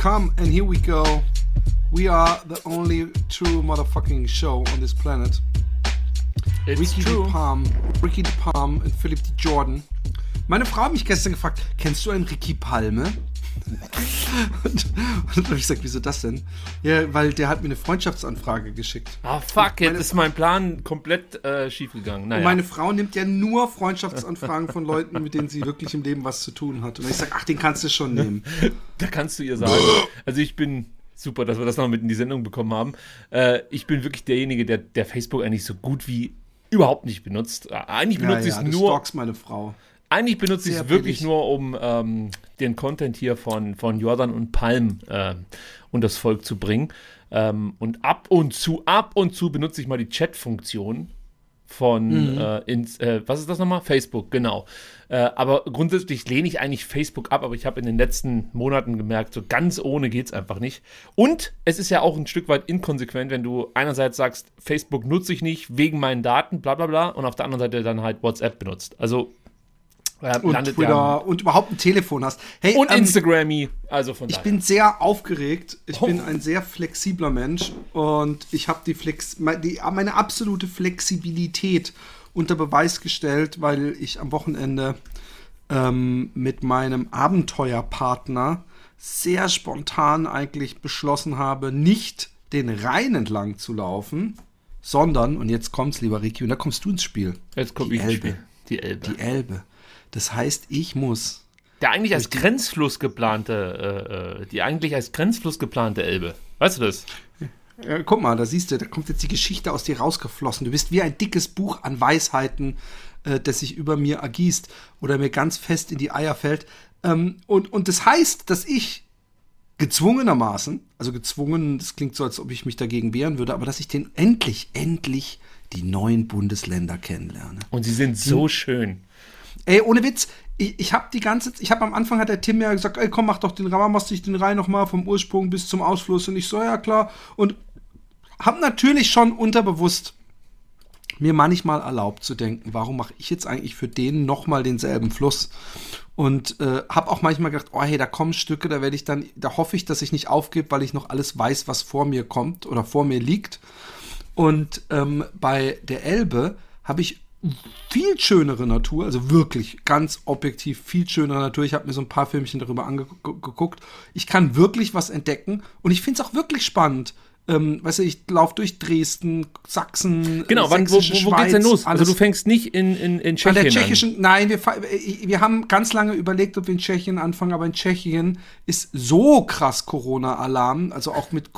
come and here we go. We are the only true motherfucking show on this planet. It's Ricky true. Ricky DePalm und Philipp D. Jordan. Meine Frau hat mich gestern gefragt, kennst du einen Ricky Palme? Und dann habe ich gesagt, wieso das denn? Ja, weil der hat mir eine Freundschaftsanfrage geschickt. Ah, fuck, jetzt ist mein Plan komplett schief gegangen. Naja. Und meine Frau nimmt ja nur Freundschaftsanfragen von Leuten, mit denen sie wirklich im Leben was zu tun hat. Und ich sage, ach, den kannst du schon nehmen. Da kannst du ihr sagen. Also ich bin... Super, dass wir das noch mit in die Sendung bekommen haben. Ich bin wirklich derjenige, der Facebook eigentlich so gut wie überhaupt nicht benutzt. Eigentlich benutze ich es nur... Du stalkst meine Frau. Eigentlich benutze ich es wirklich nur, um den Content hier von Jordan und Palm und das Volk zu bringen. Und ab und zu benutze ich mal die Chat-Funktion von, was ist das nochmal? Facebook, genau. Aber grundsätzlich lehne ich eigentlich Facebook ab, aber ich habe in den letzten Monaten gemerkt, so ganz ohne geht's einfach nicht. Und es ist ja auch ein Stück weit inkonsequent, wenn du einerseits sagst, Facebook nutze ich nicht wegen meinen Daten, bla bla bla, und auf der anderen Seite dann halt WhatsApp benutzt. Also und Twitter und überhaupt ein Telefon hast. Hey, und Instagram-y, also von daher. Ich bin sehr aufgeregt. Ich bin ein sehr flexibler Mensch und ich habe meine absolute Flexibilität unter Beweis gestellt, weil ich am Wochenende mit meinem Abenteuerpartner sehr spontan eigentlich beschlossen habe, nicht den Rhein entlang zu laufen, sondern, und jetzt kommt's, lieber Ricky, und da kommst du ins Spiel. Jetzt kommt die ins Elbe. Spiel. Die Elbe. Die Elbe. Das heißt, ich muss. Die eigentlich als Grenzfluss geplante Elbe. Weißt du das? Ja, guck mal, da siehst du, da kommt jetzt die Geschichte aus dir rausgeflossen. Du bist wie ein dickes Buch an Weisheiten, das sich über mir ergießt oder mir ganz fest in die Eier fällt. Und das heißt, dass ich gezwungen, das klingt so, als ob ich mich dagegen wehren würde, aber dass ich endlich die neuen Bundesländer kennenlerne. Und sie sind so schön. Ey, ohne Witz, ich habe am Anfang hat der Tim ja gesagt, ey, komm, machst dich den Rhein nochmal vom Ursprung bis zum Ausfluss. Und ich so, ja klar. Und habe natürlich schon unterbewusst mir manchmal erlaubt zu denken, warum mache ich jetzt eigentlich für den nochmal denselben Fluss? Und habe auch manchmal gedacht, oh hey, da kommen Stücke, da hoffe ich, dass ich nicht aufgebe, weil ich noch alles weiß, was vor mir kommt oder vor mir liegt. Und bei der Elbe habe ich viel schönere Natur, also wirklich ganz objektiv viel schönere Natur. Ich habe mir so ein paar Filmchen darüber angeguckt. Ich kann wirklich was entdecken und ich finde es auch wirklich spannend. Weißt du, ich laufe durch Dresden, Sachsen, genau, wo geht's denn los? Also du fängst nicht in Tschechien an. Der tschechischen, nein, wir haben ganz lange überlegt, ob wir in Tschechien anfangen, aber in Tschechien ist so krass Corona-Alarm, also auch mit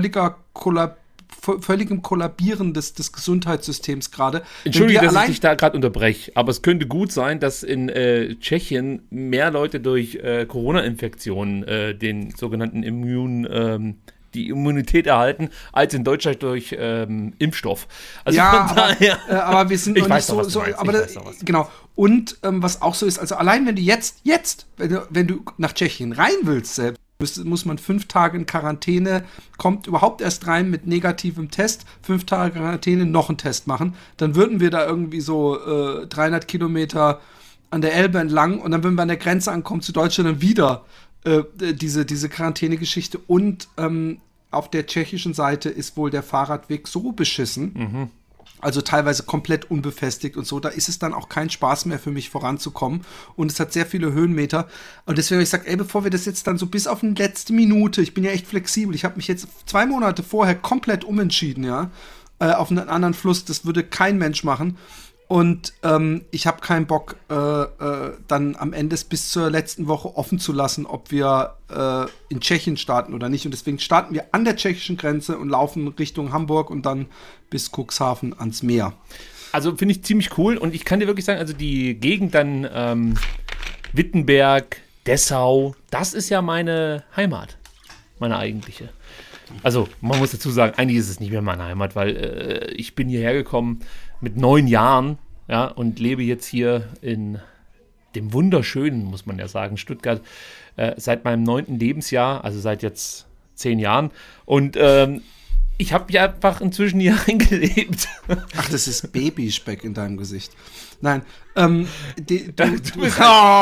völligem Kollabieren des Gesundheitssystems gerade. Entschuldige, dass ich dich da gerade unterbreche, aber es könnte gut sein, dass in Tschechien mehr Leute durch Corona-Infektionen den sogenannten die Immunität erhalten, als in Deutschland durch Impfstoff. Also ja, aber wir sind noch nicht so aber genau. Und was auch so ist, also allein wenn du jetzt, wenn du nach Tschechien rein willst selbst, muss man 5 Tage in Quarantäne, kommt überhaupt erst rein mit negativem Test, 5 Tage Quarantäne, noch einen Test machen. Dann würden wir da irgendwie so 300 Kilometer an der Elbe entlang und dann würden wir an der Grenze ankommen zu Deutschland dann wieder diese Quarantäne-Geschichte. Und auf der tschechischen Seite ist wohl der Fahrradweg so beschissen, also teilweise komplett unbefestigt und so, da ist es dann auch kein Spaß mehr für mich voranzukommen und es hat sehr viele Höhenmeter und deswegen habe ich gesagt, ey, bevor wir das jetzt dann so bis auf die letzte Minute, ich bin ja echt flexibel, ich habe mich jetzt 2 Monate vorher komplett umentschieden, ja, auf einen anderen Fluss, das würde kein Mensch machen und ich habe keinen Bock, dann am Ende bis zur letzten Woche offen zu lassen, ob wir in Tschechien starten oder nicht. Und deswegen starten wir an der tschechischen Grenze und laufen Richtung Hamburg und dann bis Cuxhaven ans Meer. Also finde ich ziemlich cool und ich kann dir wirklich sagen, also die Gegend dann Wittenberg, Dessau, das ist ja meine Heimat, meine eigentliche. Also man muss dazu sagen, eigentlich ist es nicht mehr meine Heimat, weil ich bin hierher gekommen mit 9 Jahren, ja, und lebe jetzt hier in dem wunderschönen, muss man ja sagen, Stuttgart, seit meinem 9. Lebensjahr, also seit jetzt 10 Jahren. Und Ich habe ja einfach inzwischen hier reingelebt. Ach, das ist Babyspeck in deinem Gesicht. Nein, du bist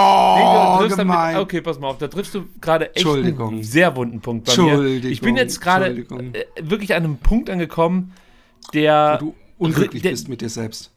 gemein. Okay, pass mal auf, da triffst du gerade echt einen sehr wunden Punkt bei mir. Ich bin jetzt gerade wirklich an einem Punkt angekommen, der... Wo du unglücklich bist mit dir selbst.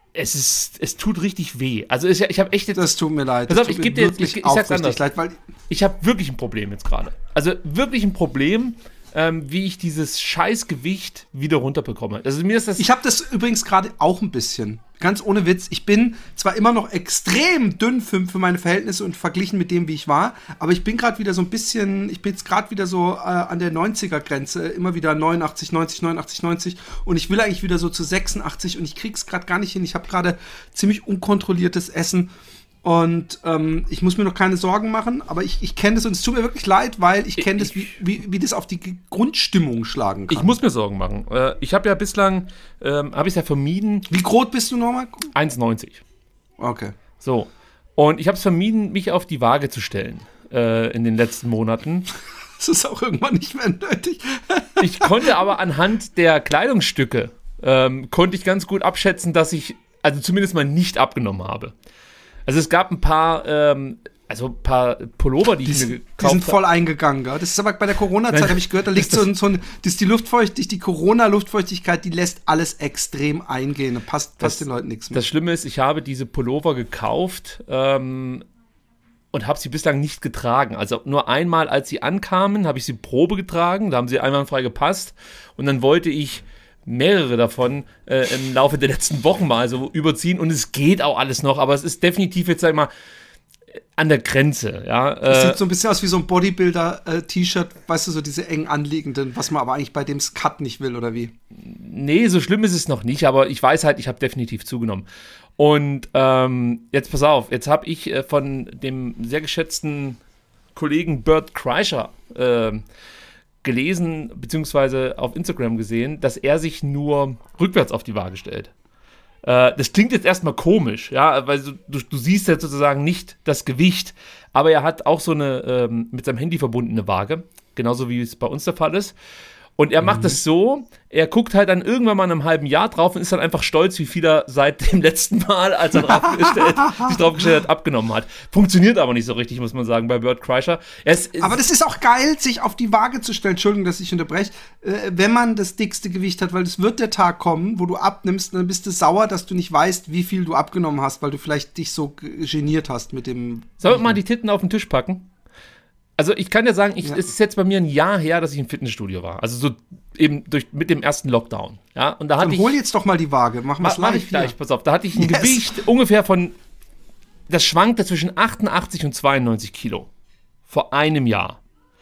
Es tut richtig weh. Also ich habe echt jetzt... Das tut mir leid. Pass auf, ich sag's anders. Leid, weil ich habe wirklich ein Problem jetzt gerade. Also wirklich ein Problem, wie ich dieses Scheißgewicht wieder runterbekomme. Also mir ist das... Ich habe das übrigens gerade auch ein bisschen. Ganz ohne Witz. Ich bin zwar immer noch extrem dünn für meine Verhältnisse und verglichen mit dem, wie ich war, aber ich bin gerade wieder so ein bisschen, ich bin jetzt gerade wieder so an der 90er-Grenze, immer wieder 89, 90, 89, 90 und ich will eigentlich wieder so zu 86 und ich krieg's gerade gar nicht hin. Ich habe gerade ziemlich unkontrolliertes Essen. Und ich muss mir noch keine Sorgen machen, aber ich kenne das und es tut mir wirklich leid, weil ich kenne das, wie das auf die Grundstimmung schlagen kann. Ich muss mir Sorgen machen. Ich habe ja bislang, habe ich es ja vermieden. Wie groß bist du nochmal? 1,90. Okay. So. Und ich habe es vermieden, mich auf die Waage zu stellen in den letzten Monaten. Das ist auch irgendwann nicht mehr nötig. Ich konnte aber anhand der Kleidungsstücke, konnte ich ganz gut abschätzen, dass ich also zumindest mal nicht abgenommen habe. Also es gab ein paar Pullover, die ich mir gekauft habe. Die sind voll eingegangen, gell? Das ist aber bei der Corona-Zeit, habe ich gehört, da liegt das ist die Luftfeuchtigkeit, die Corona-Luftfeuchtigkeit, die lässt alles extrem eingehen. Da passt den Leuten nichts mehr. Das Schlimme ist, ich habe diese Pullover gekauft und habe sie bislang nicht getragen. Also nur einmal, als sie ankamen, habe ich sie Probe getragen, da haben sie einwandfrei gepasst und dann wollte ich mehrere davon im Laufe der letzten Wochen mal so überziehen und es geht auch alles noch, aber es ist definitiv jetzt, sag ich mal, an der Grenze, ja. Das sieht so ein bisschen aus wie so ein Bodybuilder-T-Shirt, weißt du, so diese eng anliegenden, was man aber eigentlich bei dem Cut nicht will, oder wie? Nee, so schlimm ist es noch nicht, aber ich weiß halt, ich habe definitiv zugenommen. Und jetzt pass auf, jetzt habe ich von dem sehr geschätzten Kollegen Bert Kreischer gelesen, beziehungsweise auf Instagram gesehen, dass er sich nur rückwärts auf die Waage stellt. Das klingt jetzt erstmal komisch, ja, weil du siehst jetzt sozusagen nicht das Gewicht, aber er hat auch so eine mit seinem Handy verbundene Waage, genauso wie es bei uns der Fall ist. Und er macht das so, er guckt halt dann irgendwann mal in einem halben Jahr drauf und ist dann einfach stolz, wie viel er seit dem letzten Mal, als er sich draufgestellt hat, abgenommen hat. Funktioniert aber nicht so richtig, muss man sagen, bei Bert Kreischer. Aber das ist auch geil, sich auf die Waage zu stellen, Entschuldigung, dass ich unterbreche, wenn man das dickste Gewicht hat, weil es wird der Tag kommen, wo du abnimmst und dann bist du sauer, dass du nicht weißt, wie viel du abgenommen hast, weil du vielleicht dich so geniert hast mit dem... Sollen wir mal die Titten auf den Tisch packen? Also ich kann dir sagen, es ist jetzt bei mir ein Jahr her, dass ich im Fitnessstudio war. Also so eben mit dem ersten Lockdown. Ja, und da hatte hol jetzt doch mal die Waage, machen wir es live. Mach ich gleich, pass auf. Da hatte ich ein Gewicht ungefähr das schwankte zwischen 88 und 92 Kilo. Vor einem Jahr.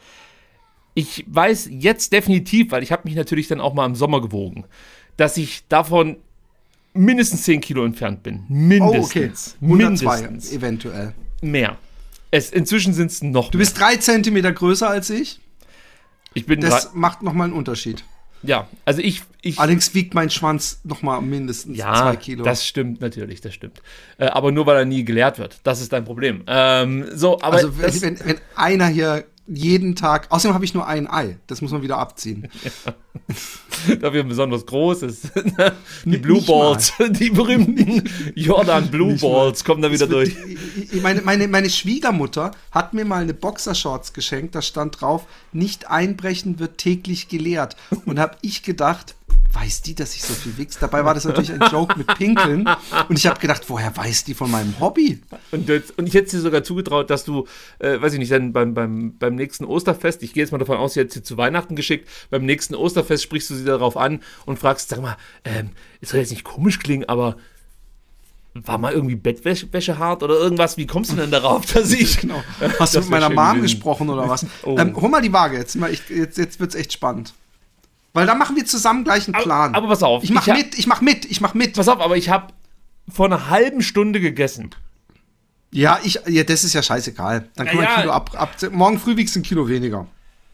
Ich weiß jetzt definitiv, weil ich habe mich natürlich dann auch mal im Sommer gewogen, dass ich davon mindestens 10 Kilo entfernt bin. Mindestens. Oh, okay. 102 eventuell. Mehr. Inzwischen sind es noch. Du bist 3 Zentimeter größer als ich. Das macht nochmal einen Unterschied. Ja, also ich allerdings wiegt mein Schwanz nochmal mindestens 2 Kilo. Das stimmt natürlich, das stimmt. Aber nur, weil er nie geleert wird. Das ist dein Problem. Aber also wenn einer hier jeden Tag, außerdem habe ich nur ein Ei, das muss man wieder abziehen. Ja. Dafür besonders groß ist. Die Blue Balls, die berühmten Jordan Blue Balls kommen da wieder durch. Meine Schwiegermutter hat mir mal eine Boxershorts geschenkt, da stand drauf, nicht einbrechen wird täglich gelehrt. Und habe ich gedacht, weiß die, dass ich so viel wichs? Dabei war das natürlich ein Joke mit Pinkeln. Und ich habe gedacht, woher weiß die von meinem Hobby? Und ich hätte dir sogar zugetraut, dass du, weiß ich nicht, dann beim nächsten Osterfest, ich gehe jetzt mal davon aus, sie hat sie zu Weihnachten geschickt, beim nächsten Osterfest sprichst du sie darauf an und fragst, sag mal, es soll jetzt nicht komisch klingen, aber war mal irgendwie Bettwäsche hart oder irgendwas? Wie kommst du denn darauf, dass ich... Genau. Hast du mit meiner Mom gesprochen oder was? Oh. Hol mal die Waage jetzt. Jetzt wird's echt spannend. Weil da machen wir zusammen gleich einen Plan. Aber pass auf. Ich mach mit. Pass auf, aber ich habe vor einer halben Stunde gegessen. Ja, das ist ja scheißegal. Dann können wir ein Kilo ab. Morgen früh wiegst du ein Kilo weniger.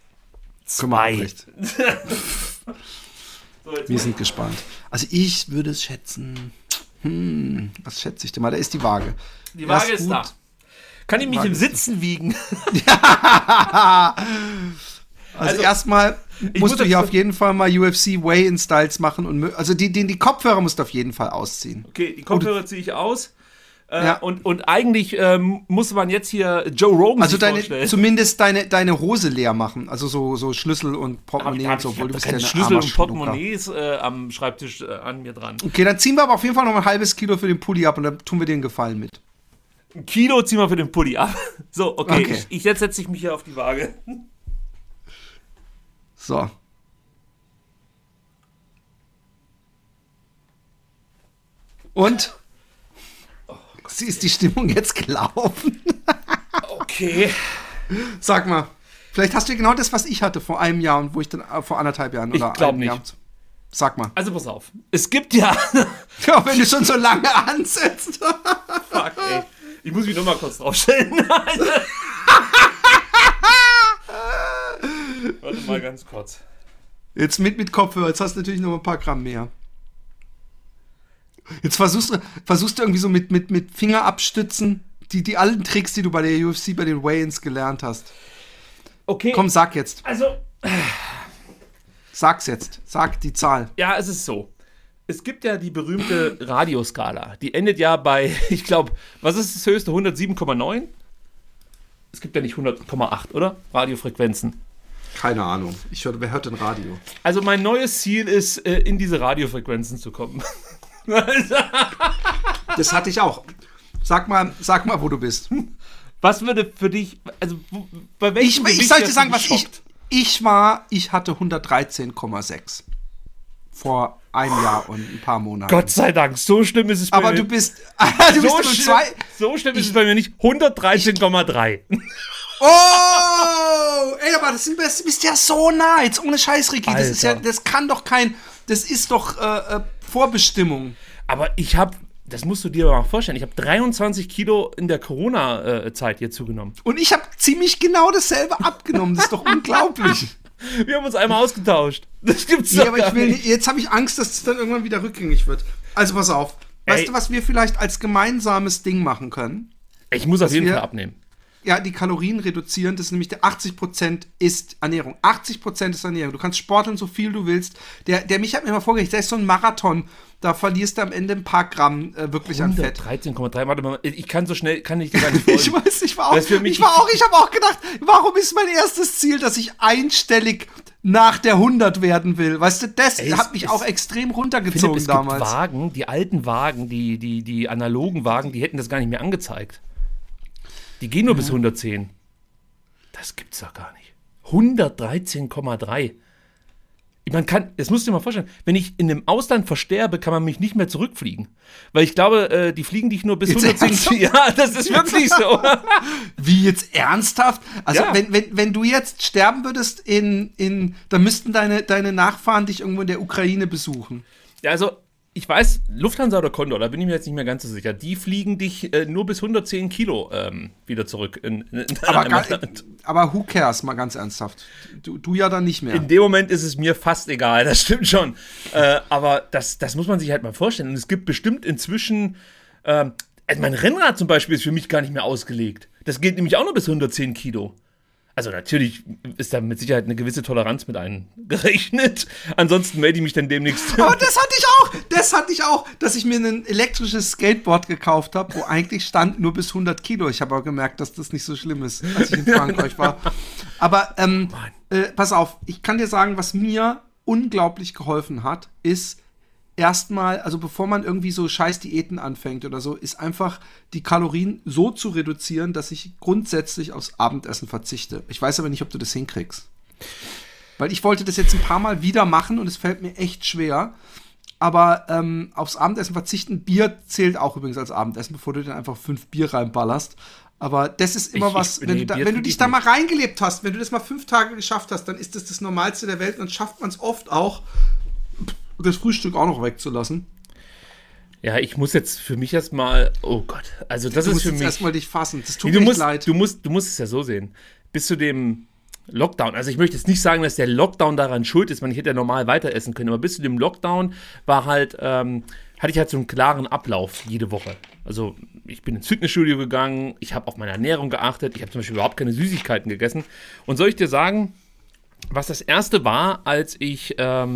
2. Wir sind gespannt. Also ich würde es schätzen. Was schätze ich denn mal? Da ist die Waage. Die Waage ist da. Kann ich mich im Sitzen wiegen? Ja. Also erstmal musst du hier auf jeden Fall mal UFC Weigh-In-Styles machen. Also die Kopfhörer musst du auf jeden Fall ausziehen. Okay, die Kopfhörer ziehe ich aus. Und eigentlich muss man jetzt hier Joe Rogan vorstellen. Zumindest deine Hose leer machen. Also so Schlüssel und Portemonnaie und so. Obwohl du bist keine Schlüssel und Portemonnaies am Schreibtisch an mir dran. Okay, dann ziehen wir aber auf jeden Fall noch ein halbes Kilo für den Pulli ab und dann tun wir dir einen Gefallen mit. Ein Kilo ziehen wir für den Pulli ab. So, okay. Jetzt setze ich mich hier auf die Waage. So. Und? Ist die Stimmung jetzt gelaufen? Okay. Sag mal, vielleicht hast du genau das, was ich hatte vor einem Jahr und wo ich dann vor 1,5 Jahren oder ich glaube nicht. Jahr. Sag mal. Also pass auf. Es gibt ja... Ja, wenn du schon so lange ansetzt. Fuck, ey. Ich muss mich noch mal kurz draufstellen. Warte mal ganz kurz. Jetzt mit Kopfhörer, jetzt hast du natürlich noch ein paar Gramm mehr. Jetzt versuchst du irgendwie so mit Finger abstützen, die alten Tricks, die du bei der UFC, bei den Weigh-Ins gelernt hast. Okay. Komm, sag jetzt. Also. Sag's jetzt. Sag die Zahl. Ja, es ist so. Es gibt ja die berühmte Radioskala. Die endet ja bei, ich glaube, was ist das höchste? 107,9? Es gibt ja nicht 100,8, oder? Radiofrequenzen. Keine Ahnung. Wer hört denn Radio? Also mein neues Ziel ist, in diese Radiofrequenzen zu kommen. Das hatte ich auch. Sag mal, wo du bist. Was würde für dich, also bei welchem Ich soll dir sagen, was ich hatte 113,6 vor einem Jahr und ein paar Monaten. Gott sei Dank, so schlimm ist es bei mir. Aber du bist so schlimm ist es bei mir nicht. 113,3. Oh! Ey, aber du bist ja so nah. Jetzt ohne Scheiß, Ricky. Das ist doch Vorbestimmung. Aber das musst du dir mal vorstellen, ich habe 23 Kilo in der Corona-Zeit hier zugenommen. Und ich habe ziemlich genau dasselbe abgenommen. Das ist doch unglaublich. Wir haben uns einmal ausgetauscht. Das gibt's doch gar nicht. Jetzt habe ich Angst, dass es dann irgendwann wieder rückgängig wird. Also pass auf. Weißt du, was wir vielleicht als gemeinsames Ding machen können? Ich muss auf jeden Fall abnehmen. Ja, die Kalorien reduzieren, das ist nämlich der 80% ist Ernährung. 80% ist Ernährung. Du kannst sporteln, so viel du willst. Der mich hat mir mal vorgelegt, der ist so ein Marathon. Da verlierst du am Ende ein paar Gramm wirklich an Fett. 13,3, warte mal, ich kann so schnell, kann ich dir gar nicht folgen. Ich weiß, ich habe auch gedacht, warum ist mein erstes Ziel, dass ich einstellig nach der 100 werden will? Weißt du, das hat mich auch extrem runtergezogen Philipp, damals. Gibt Wagen, die alten Wagen, die analogen Wagen, die hätten das gar nicht mehr angezeigt. Die gehen nur bis 110. Das gibt's doch gar nicht. 113,3. Das musst du dir mal vorstellen, wenn ich in dem Ausland versterbe, kann man mich nicht mehr zurückfliegen. Weil ich glaube, die fliegen dich nur bis 110. Ja, das ist wirklich so. Wie jetzt ernsthaft? Also ja. wenn du jetzt sterben würdest dann müssten deine Nachfahren dich irgendwo in der Ukraine besuchen. Ja, also ich weiß, Lufthansa oder Condor, da bin ich mir jetzt nicht mehr ganz so sicher, die fliegen dich nur bis 110 Kilo wieder zurück aber who cares, mal ganz ernsthaft. Du ja dann nicht mehr. In dem Moment ist es mir fast egal, das stimmt schon. Aber das muss man sich halt mal vorstellen. Und es gibt bestimmt inzwischen, mein Rennrad zum Beispiel ist für mich gar nicht mehr ausgelegt. Das geht nämlich auch nur bis 110 Kilo. Also natürlich ist da mit Sicherheit eine gewisse Toleranz mit eingerechnet. Ansonsten melde ich mich dann demnächst. Aber das hatte ich auch, dass ich mir ein elektrisches Skateboard gekauft habe, wo eigentlich stand nur bis 100 Kilo. Ich habe aber gemerkt, dass das nicht so schlimm ist, als ich in Frankreich war. Aber pass auf, ich kann dir sagen, was mir unglaublich geholfen hat, ist erstmal, also bevor man irgendwie so scheiß Diäten anfängt oder so, ist einfach die Kalorien so zu reduzieren, dass ich grundsätzlich aufs Abendessen verzichte. Ich weiß aber nicht, ob du das hinkriegst. Weil ich wollte das jetzt ein paar Mal wieder machen und es fällt mir echt schwer. Aber aufs Abendessen verzichten, Bier zählt auch übrigens als Abendessen, bevor du dann einfach 5 Bier reinballerst. Aber das ist immer wenn du dich da mal reingelebt hast, wenn du das mal 5 Tage geschafft hast, dann ist das Normalste der Welt und dann schafft man es oft auch, das Frühstück auch noch wegzulassen. Ja, ich muss jetzt für mich erstmal, oh Gott, also das ist für mich. Du musst erstmal dich fassen, das tut mir leid. Du musst es ja so sehen. Bis zu dem Lockdown, also ich möchte jetzt nicht sagen, dass der Lockdown daran schuld ist, man hätte ja normal weiter essen können, aber bis zu dem Lockdown war halt, hatte ich halt so einen klaren Ablauf jede Woche. Also ich bin ins Fitnessstudio gegangen, ich habe auf meine Ernährung geachtet, ich habe zum Beispiel überhaupt keine Süßigkeiten gegessen. Und soll ich dir sagen, was das erste war, als ich,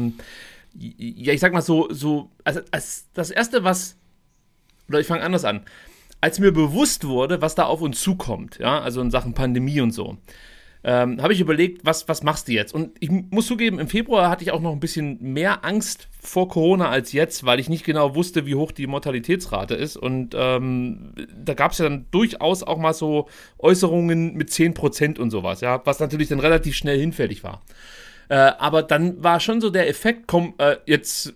ich sag mal also als das erste, oder ich fange anders an, als mir bewusst wurde, was da auf uns zukommt, ja, also in Sachen Pandemie und so, habe ich überlegt, was machst du jetzt? Und ich muss zugeben, im Februar hatte ich auch noch ein bisschen mehr Angst vor Corona als jetzt, weil ich nicht genau wusste, wie hoch die Mortalitätsrate ist. Und da gab es ja dann durchaus auch mal so Äußerungen mit 10% und sowas, ja, was natürlich dann relativ schnell hinfällig war. Aber dann war schon so der Effekt, komm, jetzt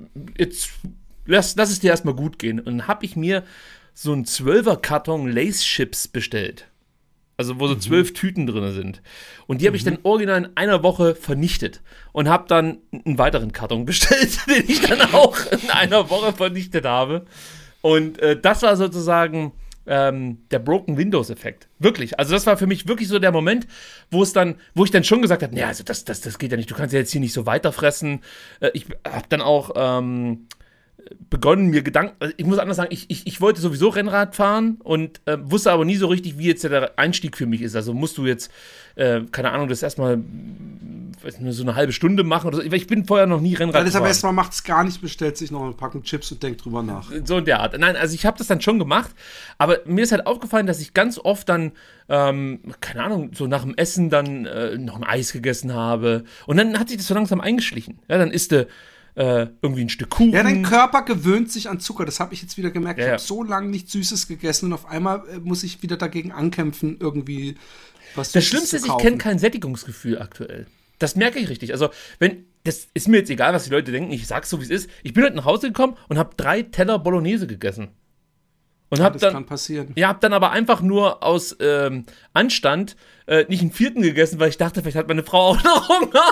lass es dir erstmal gut gehen. Und dann habe ich mir so einen 12er-Karton Lace-Chips bestellt. Also wo so 12 Tüten drin sind. Und die habe ich dann original in einer Woche vernichtet. Und habe dann einen weiteren Karton bestellt, den ich dann auch in einer Woche vernichtet habe. Und das war sozusagen der Broken Windows-Effekt. Wirklich. Also das war für mich wirklich so der Moment, wo ich dann schon gesagt habe, also das geht ja nicht. Du kannst ja jetzt hier nicht so weiterfressen. Ich habe dann auch begonnen, mir Gedanken, also ich muss anders sagen, ich wollte sowieso Rennrad fahren und wusste aber nie so richtig, wie jetzt der Einstieg für mich ist. Also musst du jetzt, keine Ahnung, das erstmal so eine halbe Stunde machen oder so. Ich bin vorher noch nie Rennrad gefahren. Deshalb erstmal macht es gar nicht, bestellt sich noch eine Packung Chips und denkt drüber nach. So in der Art. Nein, also ich habe das dann schon gemacht, aber mir ist halt aufgefallen, dass ich ganz oft dann, keine Ahnung, so nach dem Essen dann noch ein Eis gegessen habe und dann hat sich das so langsam eingeschlichen. Ja, dann isst du irgendwie ein Stück Kuchen. Ja, dein Körper gewöhnt sich an Zucker. Das habe ich jetzt wieder gemerkt. Ja, ich habe so lange nichts Süßes gegessen und auf einmal muss ich wieder dagegen ankämpfen, irgendwie was Süßes Das Schlimmste ist, ich kenne kein Sättigungsgefühl aktuell. Das merke ich richtig. Also, das ist mir jetzt egal, was die Leute denken. Ich sag's so, wie es ist. Ich bin heute nach Hause gekommen und habe 3 Teller Bolognese gegessen. Und das kann passieren. Ja, hab dann aber einfach nur aus Anstand nicht einen 4. gegessen, weil ich dachte, vielleicht hat meine Frau auch noch Hunger.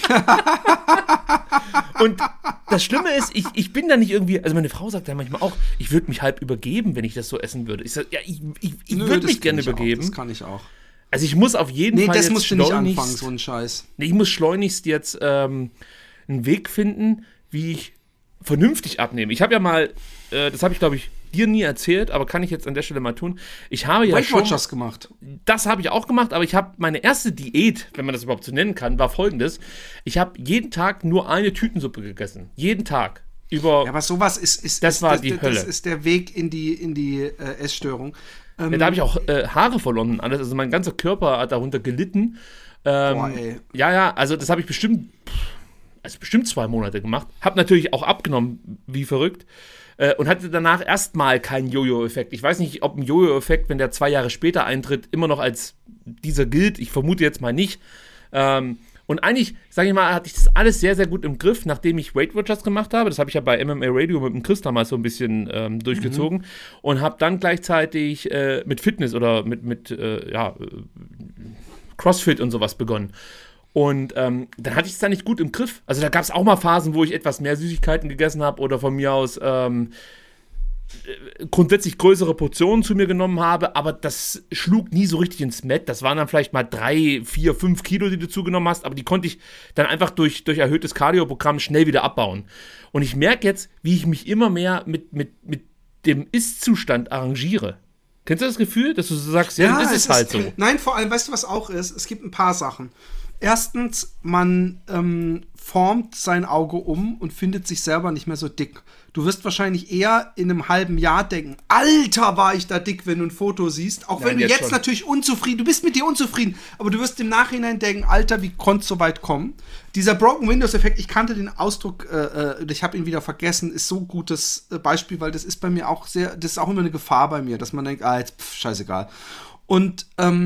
Und das Schlimme ist, ich bin da nicht irgendwie, also meine Frau sagt dann manchmal auch, ich würde mich halb übergeben, wenn ich das so essen würde. Ich sage, ja, ich würde mich gerne übergeben. Das kann ich auch. Also ich muss auf jeden Fall das musst du nicht anfangen, so ein Scheiß. Ich muss schleunigst jetzt einen Weg finden, wie ich vernünftig abnehme. Ich habe ja mal, das habe ich glaube ich dir nie erzählt, aber kann ich jetzt an der Stelle mal tun. Ich habe ja Weight Watchers gemacht. Das habe ich auch gemacht, aber ich habe meine erste Diät, wenn man das überhaupt so nennen kann, war folgendes. Ich habe jeden Tag nur eine Tütensuppe gegessen. Jeden Tag. Ja, aber sowas ist die Hölle. Das ist der Weg in die Essstörung. Da habe ich auch Haare verloren und alles. Also mein ganzer Körper hat darunter gelitten. Boah, ey. Ja, also das habe ich bestimmt 2 Monate gemacht. Habe natürlich auch abgenommen, wie verrückt. Und hatte danach erstmal keinen Jojo-Effekt. Ich weiß nicht, ob ein Jojo-Effekt, wenn der 2 Jahre später eintritt, immer noch als dieser gilt. Ich vermute jetzt mal nicht. Und eigentlich, sage ich mal, hatte ich das alles sehr, sehr gut im Griff, nachdem ich Weight Watchers gemacht habe. Das habe ich ja bei MMA Radio mit dem Chris damals so ein bisschen durchgezogen. Und habe dann gleichzeitig mit Fitness oder mit Crossfit und sowas begonnen. Und dann hatte ich es dann nicht gut im Griff. Also da gab es auch mal Phasen, wo ich etwas mehr Süßigkeiten gegessen habe oder von mir aus grundsätzlich größere Portionen zu mir genommen habe, aber das schlug nie so richtig ins Met. Das waren dann vielleicht mal 3, 4, 5 Kilo, die du zugenommen hast, aber die konnte ich dann einfach durch erhöhtes Cardio-Programm schnell wieder abbauen. Und ich merke jetzt, wie ich mich immer mehr mit dem Ist-Zustand arrangiere. Kennst du das Gefühl, dass du so sagst, ja, das ist halt so? Nein, vor allem, weißt du, was auch ist? Es gibt ein paar Sachen. Erstens, man formt sein Auge um und findet sich selber nicht mehr so dick. Du wirst wahrscheinlich eher in einem halben Jahr denken, Alter, war ich da dick, wenn du ein Foto siehst. Auch wenn du jetzt natürlich unzufrieden, du bist mit dir unzufrieden, aber du wirst im Nachhinein denken, Alter, wie konnte es so weit kommen? Dieser Broken Windows-Effekt, ich kannte den Ausdruck, ich habe ihn wieder vergessen, ist so ein gutes Beispiel, weil das ist bei mir auch das ist auch immer eine Gefahr bei mir, dass man denkt, jetzt scheißegal. Und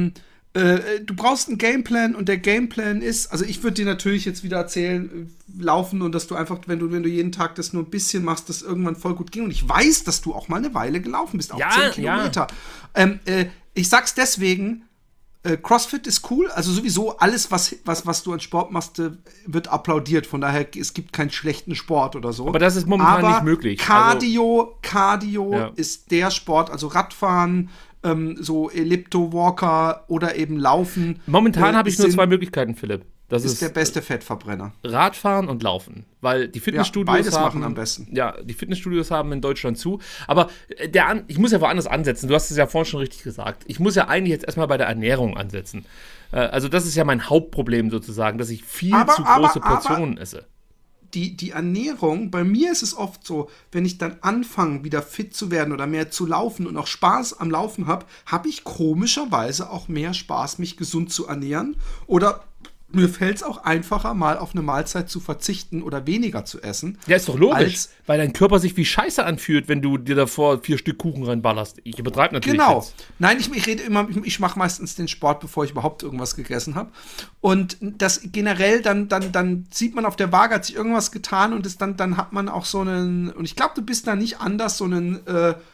du brauchst einen Gameplan und der Gameplan ist, also ich würde dir natürlich jetzt wieder erzählen, laufen und dass du einfach, wenn du jeden Tag das nur ein bisschen machst, das irgendwann voll gut ging. Und ich weiß, dass du auch mal eine Weile gelaufen bist, auch 10 Kilometer. Ja. Ich sag's deswegen, CrossFit ist cool, also sowieso alles, was du an Sport machst, wird applaudiert. Von daher, es gibt keinen schlechten Sport oder so. Aber das ist momentan nicht möglich. Cardio ist der Sport, also Radfahren, so Ellipto-Walker oder eben Laufen. Momentan habe ich nur 2 Möglichkeiten, Philipp. Das ist der beste Fettverbrenner. Radfahren und Laufen. Weil die Fitnessstudios beides machen am besten. Ja, die Fitnessstudios haben in Deutschland zu. Aber ich muss ja woanders ansetzen. Du hast es ja vorhin schon richtig gesagt. Ich muss ja eigentlich jetzt erstmal bei der Ernährung ansetzen. Also das ist ja mein Hauptproblem sozusagen, dass ich viel zu große Portionen esse. Die Ernährung, bei mir ist es oft so, wenn ich dann anfange, wieder fit zu werden oder mehr zu laufen und auch Spaß am Laufen habe ich komischerweise auch mehr Spaß, mich gesund zu ernähren. Oder mir fällt es auch einfacher, mal auf eine Mahlzeit zu verzichten oder weniger zu essen. Ja, ist doch logisch, weil dein Körper sich wie Scheiße anfühlt, wenn du dir davor 4 Stück Kuchen reinballerst. Ich übertreibe natürlich jetzt. Nein, ich rede immer, ich mache meistens den Sport, bevor ich überhaupt irgendwas gegessen habe. Und das generell, dann sieht man auf der Waage, hat sich irgendwas getan und dann hat man auch so einen, und ich glaube, du bist da nicht anders, so einen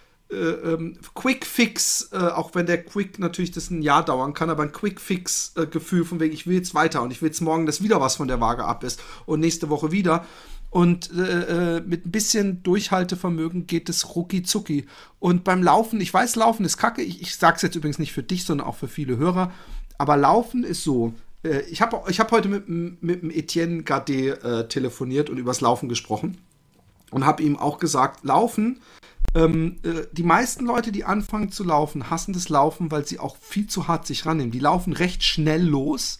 Quick Fix, auch wenn der Quick natürlich das ein Jahr dauern kann, aber ein Quick Fix Gefühl von wegen, ich will jetzt weiter und ich will jetzt morgen, dass wieder was von der Waage ab ist und nächste Woche wieder. Und mit ein bisschen Durchhaltevermögen geht es rucki zucki. Und beim Laufen, ich weiß, Laufen ist kacke, ich sag's jetzt übrigens nicht für dich, sondern auch für viele Hörer, aber Laufen ist so. Ich hab heute mit dem Etienne Gardet telefoniert und übers Laufen gesprochen und habe ihm auch gesagt, Laufen, die meisten Leute, die anfangen zu laufen, hassen das Laufen, weil sie auch viel zu hart sich rannehmen. Die laufen recht schnell los.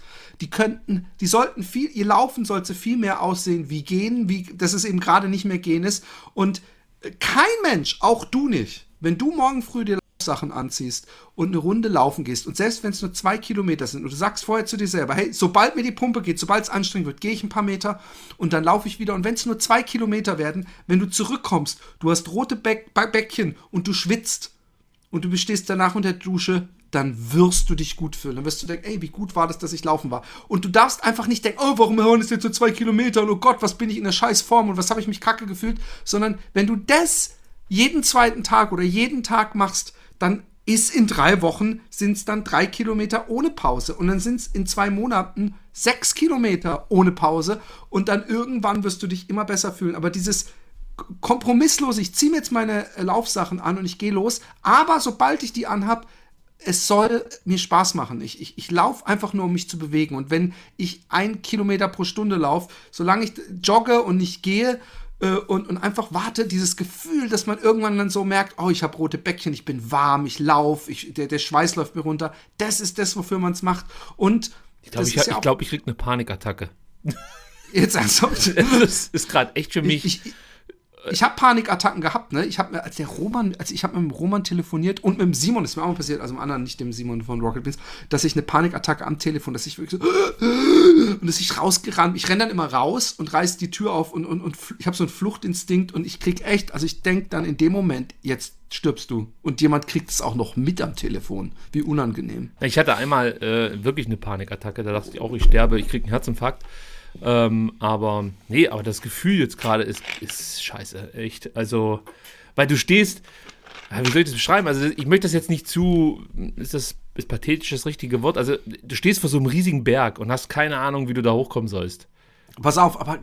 Ihr Laufen sollte viel mehr aussehen wie Gehen, dass es eben gerade nicht mehr Gehen ist. Und kein Mensch, auch du nicht, wenn du morgen früh dir Sachen anziehst und eine Runde laufen gehst und selbst wenn es nur 2 Kilometer sind und du sagst vorher zu dir selber, hey, sobald mir die Pumpe geht, sobald es anstrengend wird, gehe ich ein paar Meter und dann laufe ich wieder und wenn es nur 2 Kilometer werden, wenn du zurückkommst, du hast rote Bäckchen und du schwitzt und du stehst danach unter der Dusche, dann wirst du dich gut fühlen. Dann wirst du denken, ey, wie gut war das, dass ich laufen war. Und du darfst einfach nicht denken, oh, warum hören es jetzt so 2 Kilometer und oh Gott, was bin ich in der Scheißform und was habe ich mich kacke gefühlt, sondern wenn du das jeden zweiten Tag oder jeden Tag machst, dann ist in 3 Wochen, sind es dann 3 Kilometer ohne Pause. Und dann sind es in 2 Monaten 6 Kilometer ohne Pause. Und dann irgendwann wirst du dich immer besser fühlen. Aber dieses kompromisslose, ich ziehe mir jetzt meine Laufsachen an und ich gehe los. Aber sobald ich die anhab, es soll mir Spaß machen. Ich laufe einfach nur, um mich zu bewegen. Und wenn ich 1 Kilometer pro Stunde laufe, solange ich jogge und nicht gehe, und einfach warte, dieses Gefühl, dass man irgendwann dann so merkt, oh, ich habe rote Bäckchen, ich bin warm, ich laufe, der Schweiß läuft mir runter. Das ist das, wofür man es macht. Und ich glaube, ich krieg eine Panikattacke. Jetzt ernsthaft? Das ist gerade echt für mich. Ich habe Panikattacken gehabt, ne? Ich habe mit dem Roman telefoniert und mit dem Simon, das ist mir auch mal passiert, also dem anderen, nicht dem Simon von Rocket Beans, dass ich eine Panikattacke am Telefon, dass ich wirklich so und dass ich rausgerannt, ich renne dann immer raus und reiß die Tür auf und ich habe so einen Fluchtinstinkt und ich krieg echt, also ich denke dann in dem Moment, jetzt stirbst du und jemand kriegt es auch noch mit am Telefon, wie unangenehm. Ich hatte einmal wirklich eine Panikattacke, da dachte ich auch, ich sterbe, ich krieg einen Herzinfarkt. Aber das Gefühl jetzt gerade ist scheiße, echt. Also, weil du stehst, wie soll ich das beschreiben? Also, ich möchte das jetzt nicht ist pathetisch das richtige Wort? Also, du stehst vor so einem riesigen Berg und hast keine Ahnung, wie du da hochkommen sollst. Pass auf, aber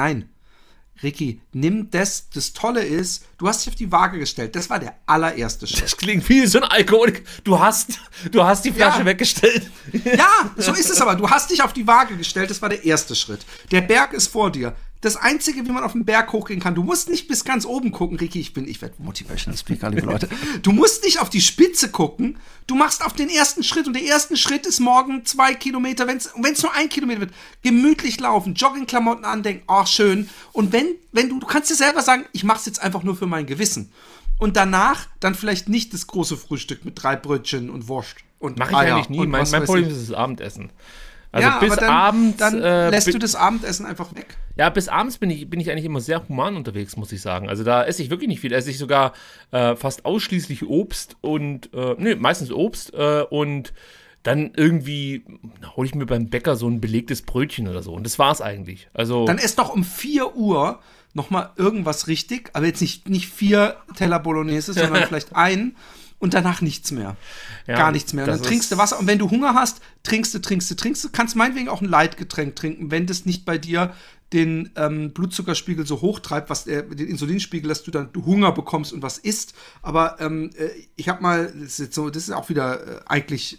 Ricky, nimm das Tolle ist, du hast dich auf die Waage gestellt. Das war der allererste Schritt. Das klingt wie so ein Alkoholik. Du hast die Flasche weggestellt. Ja, so ist es aber. Du hast dich auf die Waage gestellt. Das war der erste Schritt. Der Berg ist vor dir. Das Einzige, wie man auf den Berg hochgehen kann, du musst nicht bis ganz oben gucken, Ricky, ich werde Motivational Speaker, liebe Leute. Du musst nicht auf die Spitze gucken, du machst auf den ersten Schritt und der erste Schritt ist morgen 2 Kilometer, wenn es nur 1 Kilometer wird, gemütlich laufen, Joggingklamotten andenken, oh schön. Und wenn du kannst dir selber sagen, ich mach's jetzt einfach nur für mein Gewissen. Und danach dann vielleicht nicht das große Frühstück mit 3 Brötchen und Wurst und Mach ich eigentlich nie, mein Problem ist das Abendessen. Also ja, bis aber abends. Dann lässt du das Abendessen einfach weg. Ja, bis abends bin ich eigentlich immer sehr human unterwegs, muss ich sagen. Also da esse ich wirklich nicht viel. Esse ich sogar fast ausschließlich Obst und, meistens Obst und dann irgendwie hole ich mir beim Bäcker so ein belegtes Brötchen oder so. Und das war's eigentlich. Also dann ess doch um 4 Uhr nochmal irgendwas richtig, aber jetzt nicht 4 Teller Bolognese, sondern vielleicht einen. und danach nichts mehr. Ja, gar nichts mehr. Und dann trinkst du Wasser. Und wenn du Hunger hast, trinkst du. Kannst meinetwegen auch ein Leitgetränk trinken, wenn das nicht bei dir den Blutzuckerspiegel so hoch treibt, den Insulinspiegel, dass du dann Hunger bekommst und was isst. Aber ich habe mal, das ist auch wieder eigentlich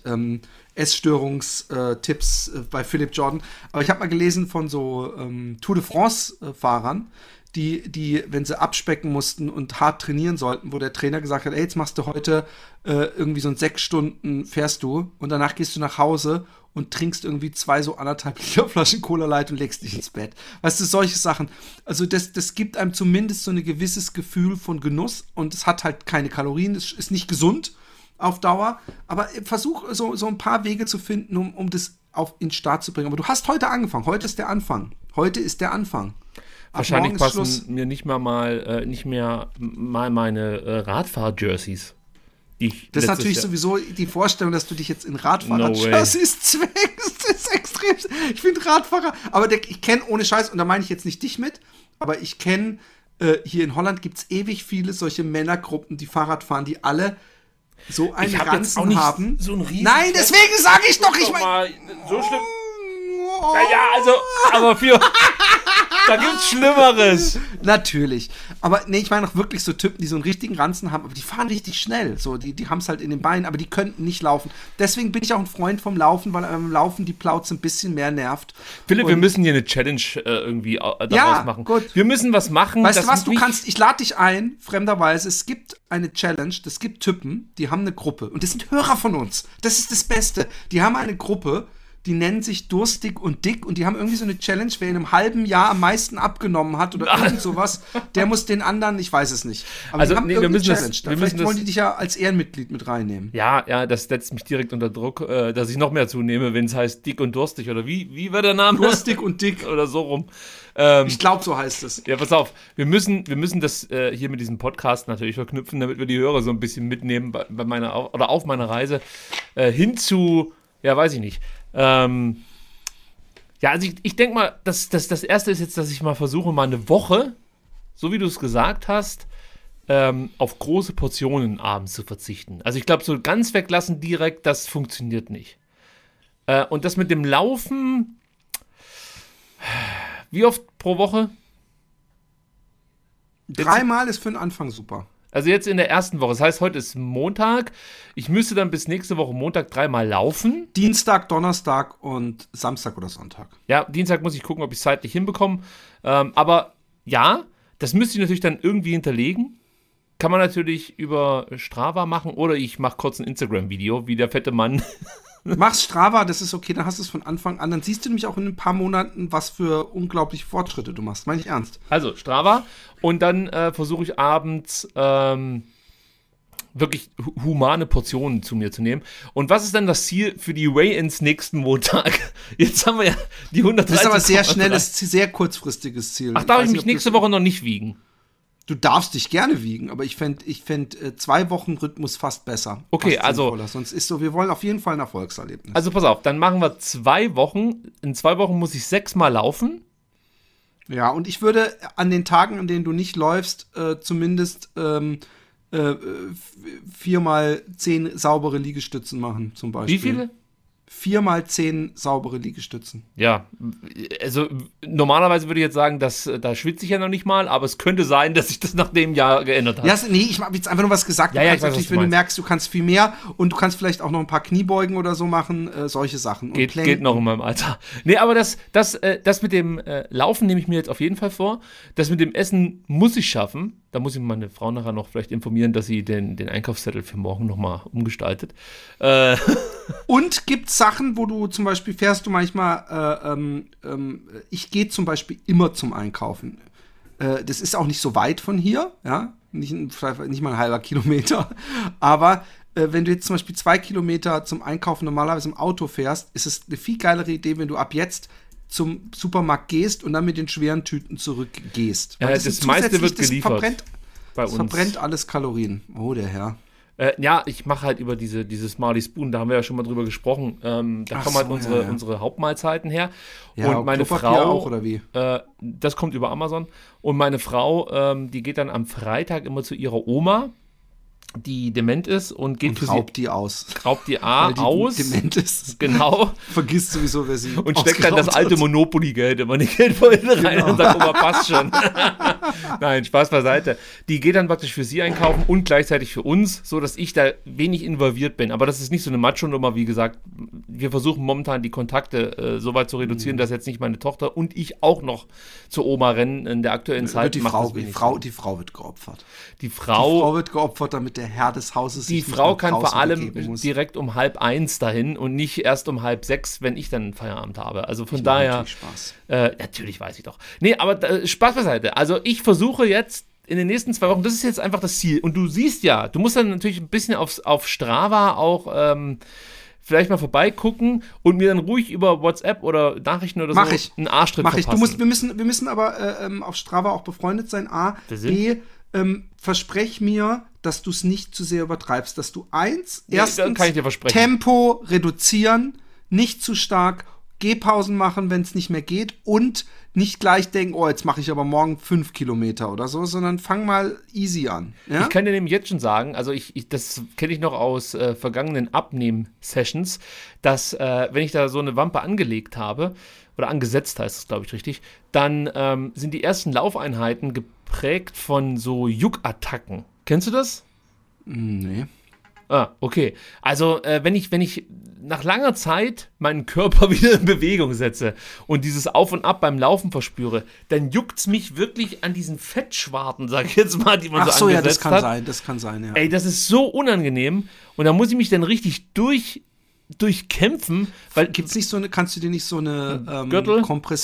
Essstörungstipps bei Philipp Jordan, aber ich habe mal gelesen von so Tour de France-Fahrern, die, wenn sie abspecken mussten und hart trainieren sollten, wo der Trainer gesagt hat, ey, jetzt machst du heute irgendwie so 6 Stunden fährst du und danach gehst du nach Hause und trinkst irgendwie 2 so 1,5 Liter Flaschen Cola Light und legst dich ins Bett. Weißt du, solche Sachen. Also das gibt einem zumindest so ein gewisses Gefühl von Genuss und es hat halt keine Kalorien, es ist nicht gesund auf Dauer, aber versuch so ein paar Wege zu finden, um das in den Start zu bringen. Aber du hast heute angefangen, heute ist der Anfang. Wahrscheinlich passen mir nicht mehr mal meine Radfahr-Jerseys. Das ist natürlich sowieso die Vorstellung, dass du dich jetzt in Radfahrer-Jerseys zwängst. Das ist extrem. Ich finde Radfahrer, aber ich kenne ohne Scheiß, und da meine ich jetzt nicht dich mit, aber ich kenne, hier in Holland gibt es ewig viele solche Männergruppen, die Fahrrad fahren, die alle so einen Ranzen haben. So ein Nein, deswegen sage ich doch, ich meine. So schlimm. Naja, also, aber da gibt's Schlimmeres. Natürlich. Aber nee, ich meine auch wirklich so Typen, die so einen richtigen Ranzen haben, aber die fahren richtig schnell. So, die haben es halt in den Beinen, aber die könnten nicht laufen. Deswegen bin ich auch ein Freund vom Laufen, weil beim Laufen die Plauze ein bisschen mehr nervt. Philipp, wir müssen hier eine Challenge irgendwie daraus machen. Gut. Wir müssen was machen. Weißt du was, ich lade dich ein, fremderweise, es gibt eine Challenge, es gibt Typen, die haben eine Gruppe und das sind Hörer von uns. Das ist das Beste. Die haben eine Gruppe, die nennen sich Durstig und Dick und die haben irgendwie so eine Challenge, wer in einem halben Jahr am meisten abgenommen hat oder irgend sowas, der muss den anderen, ich weiß es nicht. Aber also, die haben eine Challenge. Vielleicht wollen die dich ja als Ehrenmitglied mit reinnehmen. Ja, das setzt mich direkt unter Druck, dass ich noch mehr zunehme, wenn es heißt Dick und Durstig oder wie war der Name? Durstig und Dick. Oder so rum. Ich glaube, so heißt es. Ja, pass auf, wir müssen das hier mit diesem Podcast natürlich verknüpfen, damit wir die Hörer so ein bisschen mitnehmen auf meiner Reise hin zu, ja, weiß ich nicht. Also ich denke mal, das Erste ist jetzt, dass ich mal versuche, mal eine Woche, so wie du es gesagt hast, auf große Portionen abends zu verzichten. Also ich glaube, so ganz weglassen direkt, das funktioniert nicht. Und das mit dem Laufen, wie oft pro Woche? 3-mal ist für den Anfang super. Also jetzt in der ersten Woche. Das heißt, heute ist Montag. Ich müsste dann bis nächste Woche Montag 3-mal laufen. Dienstag, Donnerstag und Samstag oder Sonntag. Ja, Dienstag muss ich gucken, ob ich es zeitlich hinbekomme. Aber ja, das müsste ich natürlich dann irgendwie hinterlegen. Kann man natürlich über Strava machen oder ich mache kurz ein Instagram-Video, wie der fette Mann. Mach's Strava, das ist okay, dann hast du es von Anfang an. Dann siehst du nämlich auch in ein paar Monaten, was für unglaubliche Fortschritte du machst. Meine ich ernst. Also Strava und dann versuche ich abends wirklich humane Portionen zu mir zu nehmen. Und was ist dann das Ziel für die Weigh-ins nächsten Montag? Jetzt haben wir ja die 130. Das ist aber sehr schnelles, sehr kurzfristiges Ziel. Ach, darf ich mich nächste Woche noch nicht wiegen? Du darfst dich gerne wiegen, aber ich fänd 2 Wochen Rhythmus fast besser. Okay, fast also. Sonst ist so, wir wollen auf jeden Fall ein Erfolgserlebnis. Also pass auf, dann machen wir 2 Wochen. In 2 Wochen muss ich 6-mal laufen. Ja, und ich würde an den Tagen, an denen du nicht läufst, zumindest 4x10 saubere Liegestützen machen, zum Beispiel. Wie viele? 4x10 saubere Liegestützen. Ja, also normalerweise würde ich jetzt sagen, da schwitze ich ja noch nicht mal, aber es könnte sein, dass sich das nach dem Jahr geändert hat. Ja, nee, ich habe jetzt einfach nur was gesagt. Ja, du ja, kannst natürlich, wenn du merkst, du kannst viel mehr und du kannst vielleicht auch noch ein paar Kniebeugen oder so machen, solche Sachen. Und geht noch in meinem Alter. Nee, aber das mit dem Laufen nehme ich mir jetzt auf jeden Fall vor. Das mit dem Essen muss ich schaffen. Da muss ich meine Frau nachher noch vielleicht informieren, dass sie den Einkaufszettel für morgen nochmal umgestaltet. Und gibt es Sachen, wo du zum Beispiel fährst du manchmal, ich gehe zum Beispiel immer zum Einkaufen. Das ist auch nicht so weit von hier, ja, nicht mal ein halber Kilometer. Aber wenn du jetzt zum Beispiel 2 Kilometer zum Einkaufen normalerweise im Auto fährst, ist es eine viel geilere Idee, wenn du ab jetzt zum Supermarkt gehst und dann mit den schweren Tüten zurückgehst. Das meiste wird geliefert. Das verbrennt alles Kalorien. Oh, der Herr. Ja, ich mache halt über dieses Marley Spoon, da haben wir ja schon mal drüber gesprochen. Da kommen halt unsere Hauptmahlzeiten her. Ja, und meine Frau auch, oder wie? Das kommt über Amazon. Und meine Frau, die geht dann am Freitag immer zu ihrer Oma. die dement ist und geht für raubt die aus. Raubt die aus. Dement ist. Genau. Vergisst sowieso, wer sie und steckt dann das alte Monopoly-Geld immer in die Geldbeutel rein und sagt, passt schon. Nein, Spaß beiseite. Die geht dann praktisch für sie einkaufen und gleichzeitig für uns, so dass ich da wenig involviert bin. Aber das ist nicht so eine Macho-Nummer, wie gesagt. Wir versuchen momentan die Kontakte so weit zu reduzieren, dass jetzt nicht meine Tochter und ich auch noch zur Oma rennen in der aktuellen Zeit. Die Frau wird geopfert. Die Frau wird geopfert, damit der Herr des Hauses die Frau kann vor allem direkt um 12:30 dahin und nicht erst um 5:30, wenn ich dann Feierabend habe. Also von daher. Spaß. Natürlich weiß ich doch. Nee, aber Spaß beiseite. Also ich versuche jetzt in den nächsten 2 Wochen, das ist jetzt einfach das Ziel. Und du siehst ja, du musst dann natürlich ein bisschen auf Strava auch vielleicht mal vorbeigucken und mir dann ruhig über WhatsApp oder Nachrichten oder einen Arschtritt verpassen. Wir müssen aber auf Strava auch befreundet sein. A, B, versprech mir, dass du es nicht zu sehr übertreibst, dass du erstens kann ich dir versprechen. Tempo reduzieren, nicht zu stark, Gehpausen machen, wenn es nicht mehr geht und nicht gleich denken, jetzt mache ich aber morgen 5 Kilometer oder so, sondern fang mal easy an. Ja? Ich kann dir nämlich jetzt schon sagen, also das kenne ich noch aus vergangenen Abnehm-Sessions, dass wenn ich da so eine Wampe angelegt habe, oder angesetzt heißt es, glaube ich, richtig, dann sind die ersten Laufeinheiten geprägt von so Juckattacken. Kennst du das? Nee. Okay. Also, wenn ich nach langer Zeit meinen Körper wieder in Bewegung setze und dieses Auf und Ab beim Laufen verspüre, dann juckt's mich wirklich an diesen Fettschwarten, sag ich jetzt mal, die man so angesetzt hat. Das kann sein, ja. Ey, das ist so unangenehm und da muss ich mich dann richtig durchkämpfen, weil gibt's nicht so eine, kannst du dir nicht so eine Gürtel?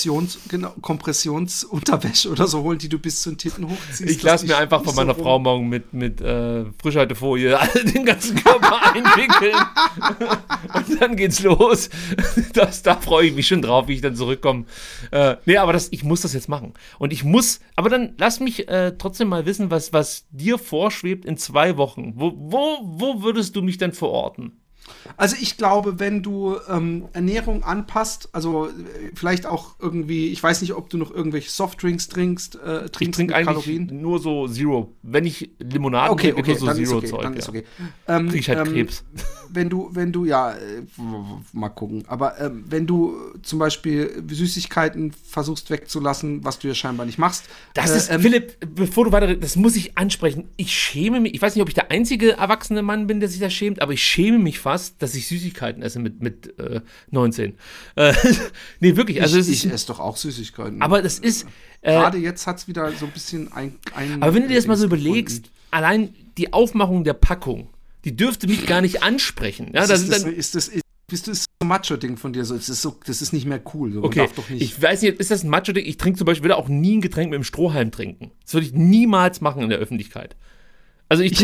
Kompressionsunterwäsche oder so holen, die du bis zu den Titten hochziehst? Ich lasse mir einfach von meiner Frau morgen mit Frischhaltefolie den ganzen Körper einwickeln und dann geht's los. Da freue ich mich schon drauf, wie ich dann zurückkomme. Aber ich muss das jetzt machen. Und aber dann lass mich trotzdem mal wissen, was dir vorschwebt in 2 Wochen. Wo würdest du mich denn verorten? Also ich glaube, wenn du Ernährung anpasst, also vielleicht auch irgendwie, ich weiß nicht, ob du noch irgendwelche Softdrinks trinkst ich trinke eigentlich Kalorien. Nur so Zero. Wenn ich Limonade trinke, nur so Zero-Zeug. Dann ist okay. Krieg ich halt Krebs. Wenn du mal gucken, aber wenn du zum Beispiel Süßigkeiten versuchst wegzulassen, was du ja scheinbar nicht machst. Das ist, Philipp, bevor du weiter, das muss ich ansprechen. Ich schäme mich, ich weiß nicht, ob ich der einzige erwachsene Mann bin, der sich da schämt, aber ich schäme mich fast, dass ich Süßigkeiten esse mit 19. Nee, wirklich. Also ich esse doch auch Süßigkeiten. Aber das ist gerade jetzt hat es wieder so ein bisschen aber wenn du dir das mal so überlegst, allein die Aufmachung der Packung, die dürfte mich gar nicht ansprechen. Ja, bist du so ein Macho-Ding von dir? Das ist nicht mehr cool. So. Okay, darf doch nicht. Ich weiß nicht, ist das ein Macho-Ding? Ich trinke zum Beispiel, würde auch nie ein Getränk mit einem Strohhalm trinken. Das würde ich niemals machen in der Öffentlichkeit. Also ich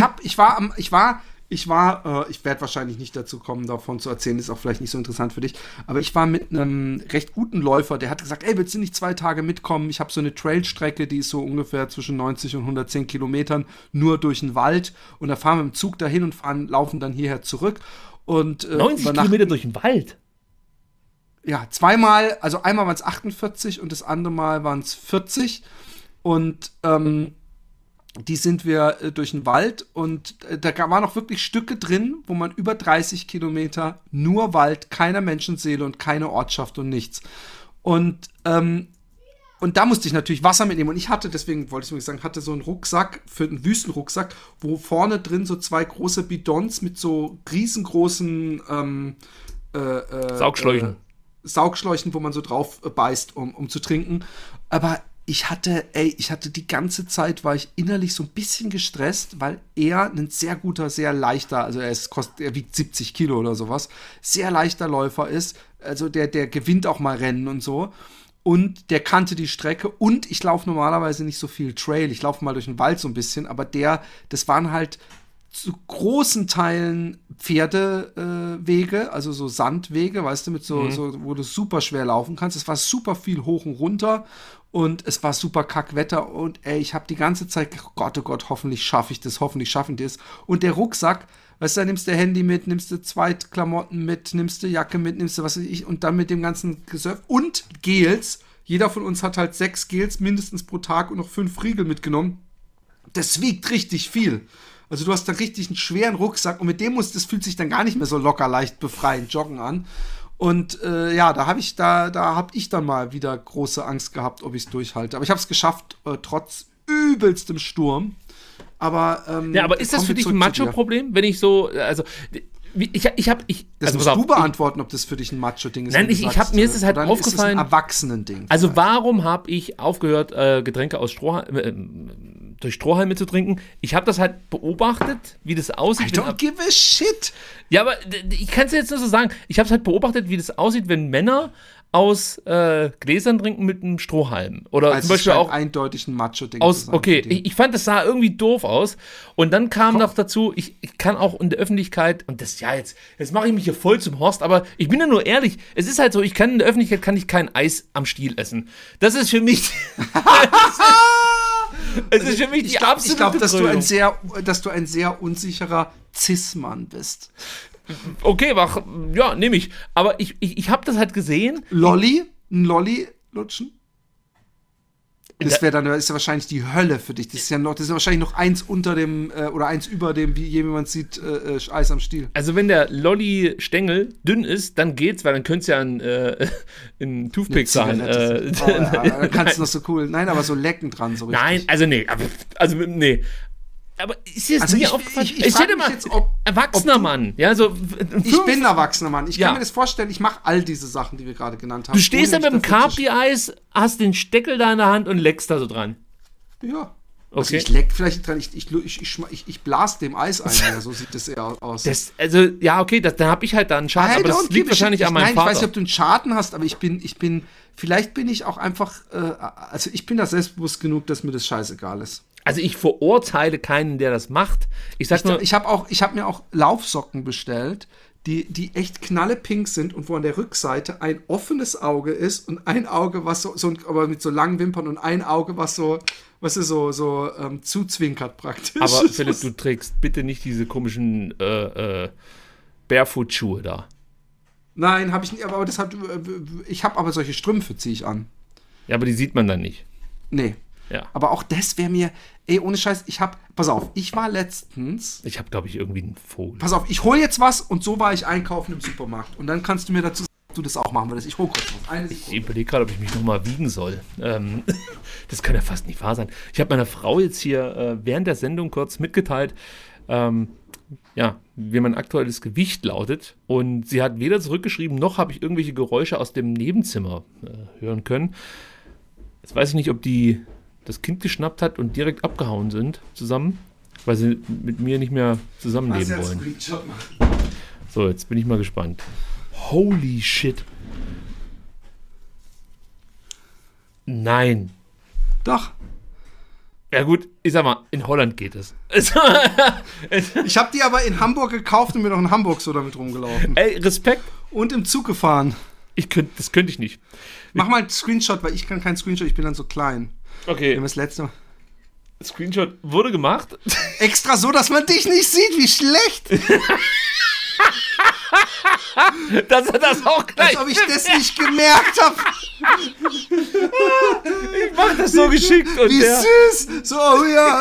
werde wahrscheinlich nicht dazu kommen, davon zu erzählen, ist auch vielleicht nicht so interessant für dich, aber ich war mit einem recht guten Läufer, der hat gesagt, willst du nicht 2 Tage mitkommen? Ich habe so eine Trailstrecke, die ist so ungefähr zwischen 90 und 110 Kilometern, nur durch den Wald und da fahren wir im Zug dahin und laufen dann hierher zurück. Und 90 Kilometer durch den Wald? Ja, zweimal, also einmal waren es 48 und das andere Mal waren es 40 und die sind wir durch den Wald und da waren auch wirklich Stücke drin, wo man über 30 Kilometer nur Wald, keine Menschenseele und keine Ortschaft und nichts. Und da musste ich natürlich Wasser mitnehmen und ich hatte, deswegen wollte ich sagen, hatte so einen Rucksack, für einen Wüstenrucksack, wo vorne drin so 2 große Bidons mit so riesengroßen Saugschläuchen, wo man so drauf beißt, um zu trinken. Aber ich hatte die ganze Zeit, war ich innerlich so ein bisschen gestresst, weil er ein sehr guter, sehr leichter, also er wiegt 70 Kilo oder sowas, sehr leichter Läufer ist, also der gewinnt auch mal Rennen und so. Und der kannte die Strecke und ich laufe normalerweise nicht so viel Trail, ich laufe mal durch den Wald so ein bisschen, aber das waren halt zu großen Teilen Pferdewege, also so Sandwege, weißt du, mit so, wo du super schwer laufen kannst. Es war super viel hoch und runter und es war super Kackwetter und ich habe die ganze Zeit gedacht, oh Gott, hoffentlich schaffe ich das. Und der Rucksack, weißt du, da nimmst du Handy mit, nimmst du Zweitklamotten mit, nimmst du Jacke mit, nimmst du was weiß ich und dann mit dem ganzen Gesurf und Gels. Jeder von uns hat halt 6 Gels mindestens pro Tag und noch 5 Riegel mitgenommen. Das wiegt richtig viel. Also du hast da richtig einen schweren Rucksack und mit dem das fühlt sich dann gar nicht mehr so locker, leicht befreiend joggen an. Und da habe ich dann mal wieder große Angst gehabt, ob ich es durchhalte. Aber ich habe es geschafft, trotz übelstem Sturm. Aber aber ist das für dich ein Macho-Problem, wenn ich so, also das musst du beantworten, ob das für dich ein Macho-Ding ist. Nein, mir ist es halt aufgefallen. Ist es ein Erwachsenen-Ding. Also warum habe ich aufgehört, Getränke aus durch Strohhalme zu trinken? Ich habe das halt beobachtet, wie das aussieht. I don't give a shit. Ja, aber ich kann es jetzt nur so sagen. Ich habe es halt beobachtet, wie das aussieht, wenn Männer aus Gläsern trinken mit einem Strohhalm. Oder also zum Beispiel auch eindeutig ein Macho-Ding. Okay, ich fand, das sah irgendwie doof aus. Und dann kam noch dazu, ich kann auch in der Öffentlichkeit, und das, jetzt mache ich mich hier voll zum Horst, aber ich bin ja nur ehrlich, es ist halt so, in der Öffentlichkeit kann ich kein Eis am Stiel essen. Das ist für mich... Es ist für mich die absolute Ich glaube, dass du ein sehr unsicherer Cis-Mann bist. Okay, nehme ich. Aber ich habe das halt gesehen. Ein Lolli lutschen? Das ist ja wahrscheinlich die Hölle für dich. Das ist ja wahrscheinlich noch eins unter dem oder eins über dem, wie jemand sieht, Eis am Stiel. Also wenn der Lolli-Stängel dünn ist, dann geht's, weil dann könnte es ja ein Toothpick sein. Dann kannst du noch so cool. Nein, aber so lecken dran so richtig. Nein, nee. Aber ist dir das nie aufgefallen? Ich stell dir mal, jetzt, erwachsener Mann. Ja, so ich bin ein erwachsener Mann. Ich kann mir das vorstellen, ich mache all diese Sachen, die wir gerade genannt haben. Du stehst da mit dem Carpi-Eis, hast den Steckel da in der Hand und leckst da so dran. Ja. Okay. Also ich leck vielleicht dran, ich blas dem Eis ein, ja, so sieht das eher aus. Dann habe ich halt da einen Schaden, aber das liegt wahrscheinlich an meinem Vater. Ich weiß nicht, ob du einen Schaden hast, aber vielleicht bin ich auch einfach, also ich bin da selbstbewusst genug, dass mir das scheißegal ist. Also ich verurteile keinen, der das macht. Ich habe mir auch Laufsocken bestellt, die echt knallepink sind und wo an der Rückseite ein offenes Auge ist und ein Auge, was aber mit so langen Wimpern und ein Auge, was so zuzwinkert praktisch. Aber Philipp, du trägst bitte nicht diese komischen Barefoot-Schuhe da. Nein, habe ich nicht, aber ich habe aber solche Strümpfe, ziehe ich an. Ja, aber die sieht man dann nicht. Nee. Ja. Aber auch das wäre mir, ohne Scheiß, pass auf, ich war letztens. Ich habe, glaube ich, irgendwie einen Vogel. Pass auf, ich hole jetzt was und so war ich einkaufen im Supermarkt. Und dann kannst du mir dazu sagen, ob du das auch machen würdest. Ich hole kurz was. Ich überlege gerade, ob ich mich nochmal wiegen soll. Das kann ja fast nicht wahr sein. Ich habe meiner Frau jetzt hier während der Sendung kurz mitgeteilt, wie mein aktuelles Gewicht lautet. Und sie hat weder zurückgeschrieben, noch habe ich irgendwelche Geräusche aus dem Nebenzimmer hören können. Jetzt weiß ich nicht, ob die das Kind geschnappt hat und direkt abgehauen sind zusammen, weil sie mit mir nicht mehr zusammenleben wollen. So, jetzt bin ich mal gespannt. Holy shit. Nein. Doch. Ja gut, ich sag mal, in Holland geht es. Ich habe die aber in Hamburg gekauft und mir noch in Hamburg so damit rumgelaufen. Ey, Respekt. Und im Zug gefahren. Das könnte ich nicht. Mach mal einen Screenshot, weil ich kann keinen Screenshot, ich bin dann so klein. Okay. Das letzte Screenshot wurde gemacht. Extra so, dass man dich nicht sieht, wie schlecht. Dass er das auch gleich. Als ob ich das nicht gemerkt habe. Ich mach das so geschickt. Und wie süß. So, ja.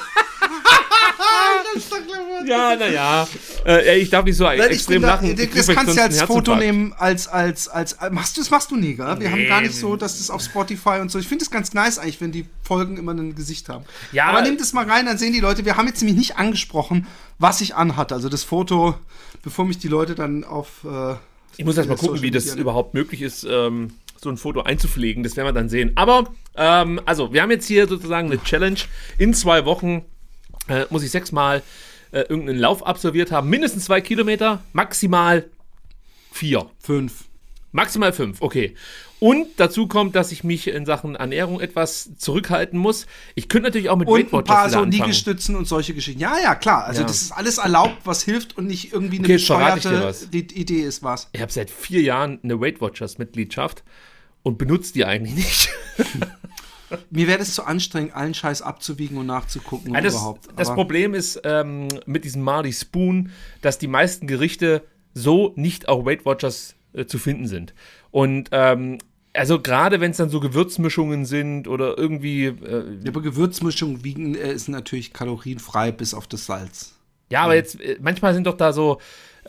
Ja, naja. Ich darf nicht so extrem lachen. Das kannst du als Foto nehmen, als machst du nie, gell? Wir haben gar nicht so, dass das auf Spotify und so. Ich finde es ganz nice eigentlich, wenn die Folgen immer ein Gesicht haben. Ja. Aber nimm das mal rein, dann sehen die Leute, wir haben jetzt nämlich nicht angesprochen, was ich anhatte. Also das Foto, bevor mich die Leute dann auf ich muss erst mal gucken, wie das überhaupt möglich ist, so ein Foto einzupflegen. Das werden wir dann sehen. Aber, also, wir haben jetzt hier sozusagen eine Challenge. In 2 Wochen muss ich 6-mal irgendeinen Lauf absolviert haben. Mindestens 2 Kilometer, maximal 4. 5. Maximal 5, okay. Und dazu kommt, dass ich mich in Sachen Ernährung etwas zurückhalten muss. Ich könnte natürlich auch mit Weight Watchers ein paar so Liegestützen und solche Geschichten. Ja, klar. Also das ist alles erlaubt, was hilft und nicht irgendwie eine bescheuerte Idee ist, was. Ich habe seit 4 Jahren eine Weight Watchers Mitgliedschaft und benutze die eigentlich nicht. Mir wäre das zu anstrengend, allen Scheiß abzuwiegen und nachzugucken und überhaupt. Das Problem ist mit diesem Marley Spoon, dass die meisten Gerichte so nicht auf Weight Watchers zu finden sind. Und Also gerade wenn es dann so Gewürzmischungen sind oder irgendwie... ja, aber Gewürzmischungen sind natürlich kalorienfrei bis auf das Salz. Ja, aber jetzt, manchmal sind doch da so...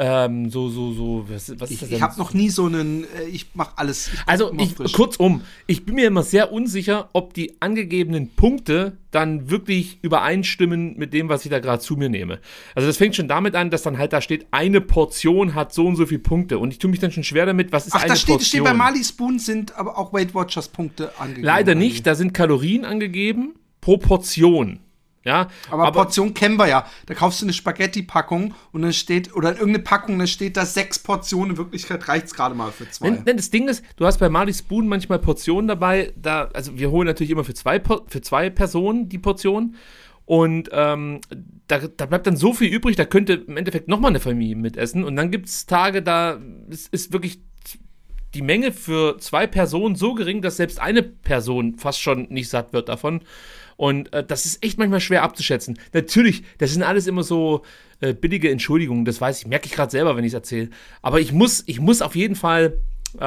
was ist das denn? Ich habe noch nie so einen, ich mache alles. Kurzum, ich bin mir immer sehr unsicher, ob die angegebenen Punkte dann wirklich übereinstimmen mit dem, was ich da gerade zu mir nehme. Also das fängt schon damit an, dass dann halt da steht, eine Portion hat so und so viele Punkte. Und ich tue mich dann schon schwer damit, was ist eine Portion? Steht bei Marley Spoon sind aber auch Weight Watchers Punkte angegeben. Leider nicht, da sind Kalorien angegeben pro Portion. Ja, aber Portion kennen wir ja. Da kaufst du eine Spaghetti-Packung und dann steht, oder irgendeine Packung, da steht da 6 Portionen. In Wirklichkeit reicht es gerade mal für 2. Denn das Ding ist, du hast bei Marley Spoon manchmal Portionen dabei. Also wir holen natürlich immer für zwei Personen die Portion. Und da bleibt dann so viel übrig, da könnte im Endeffekt nochmal eine Familie mitessen. Und dann gibt es Tage, da ist wirklich die Menge für 2 Personen so gering, dass selbst eine Person fast schon nicht satt wird davon. Und das ist echt manchmal schwer abzuschätzen. Natürlich, das sind alles immer so billige Entschuldigungen, das weiß ich, merke ich gerade selber, wenn ich es erzähle. Aber ich muss auf jeden Fall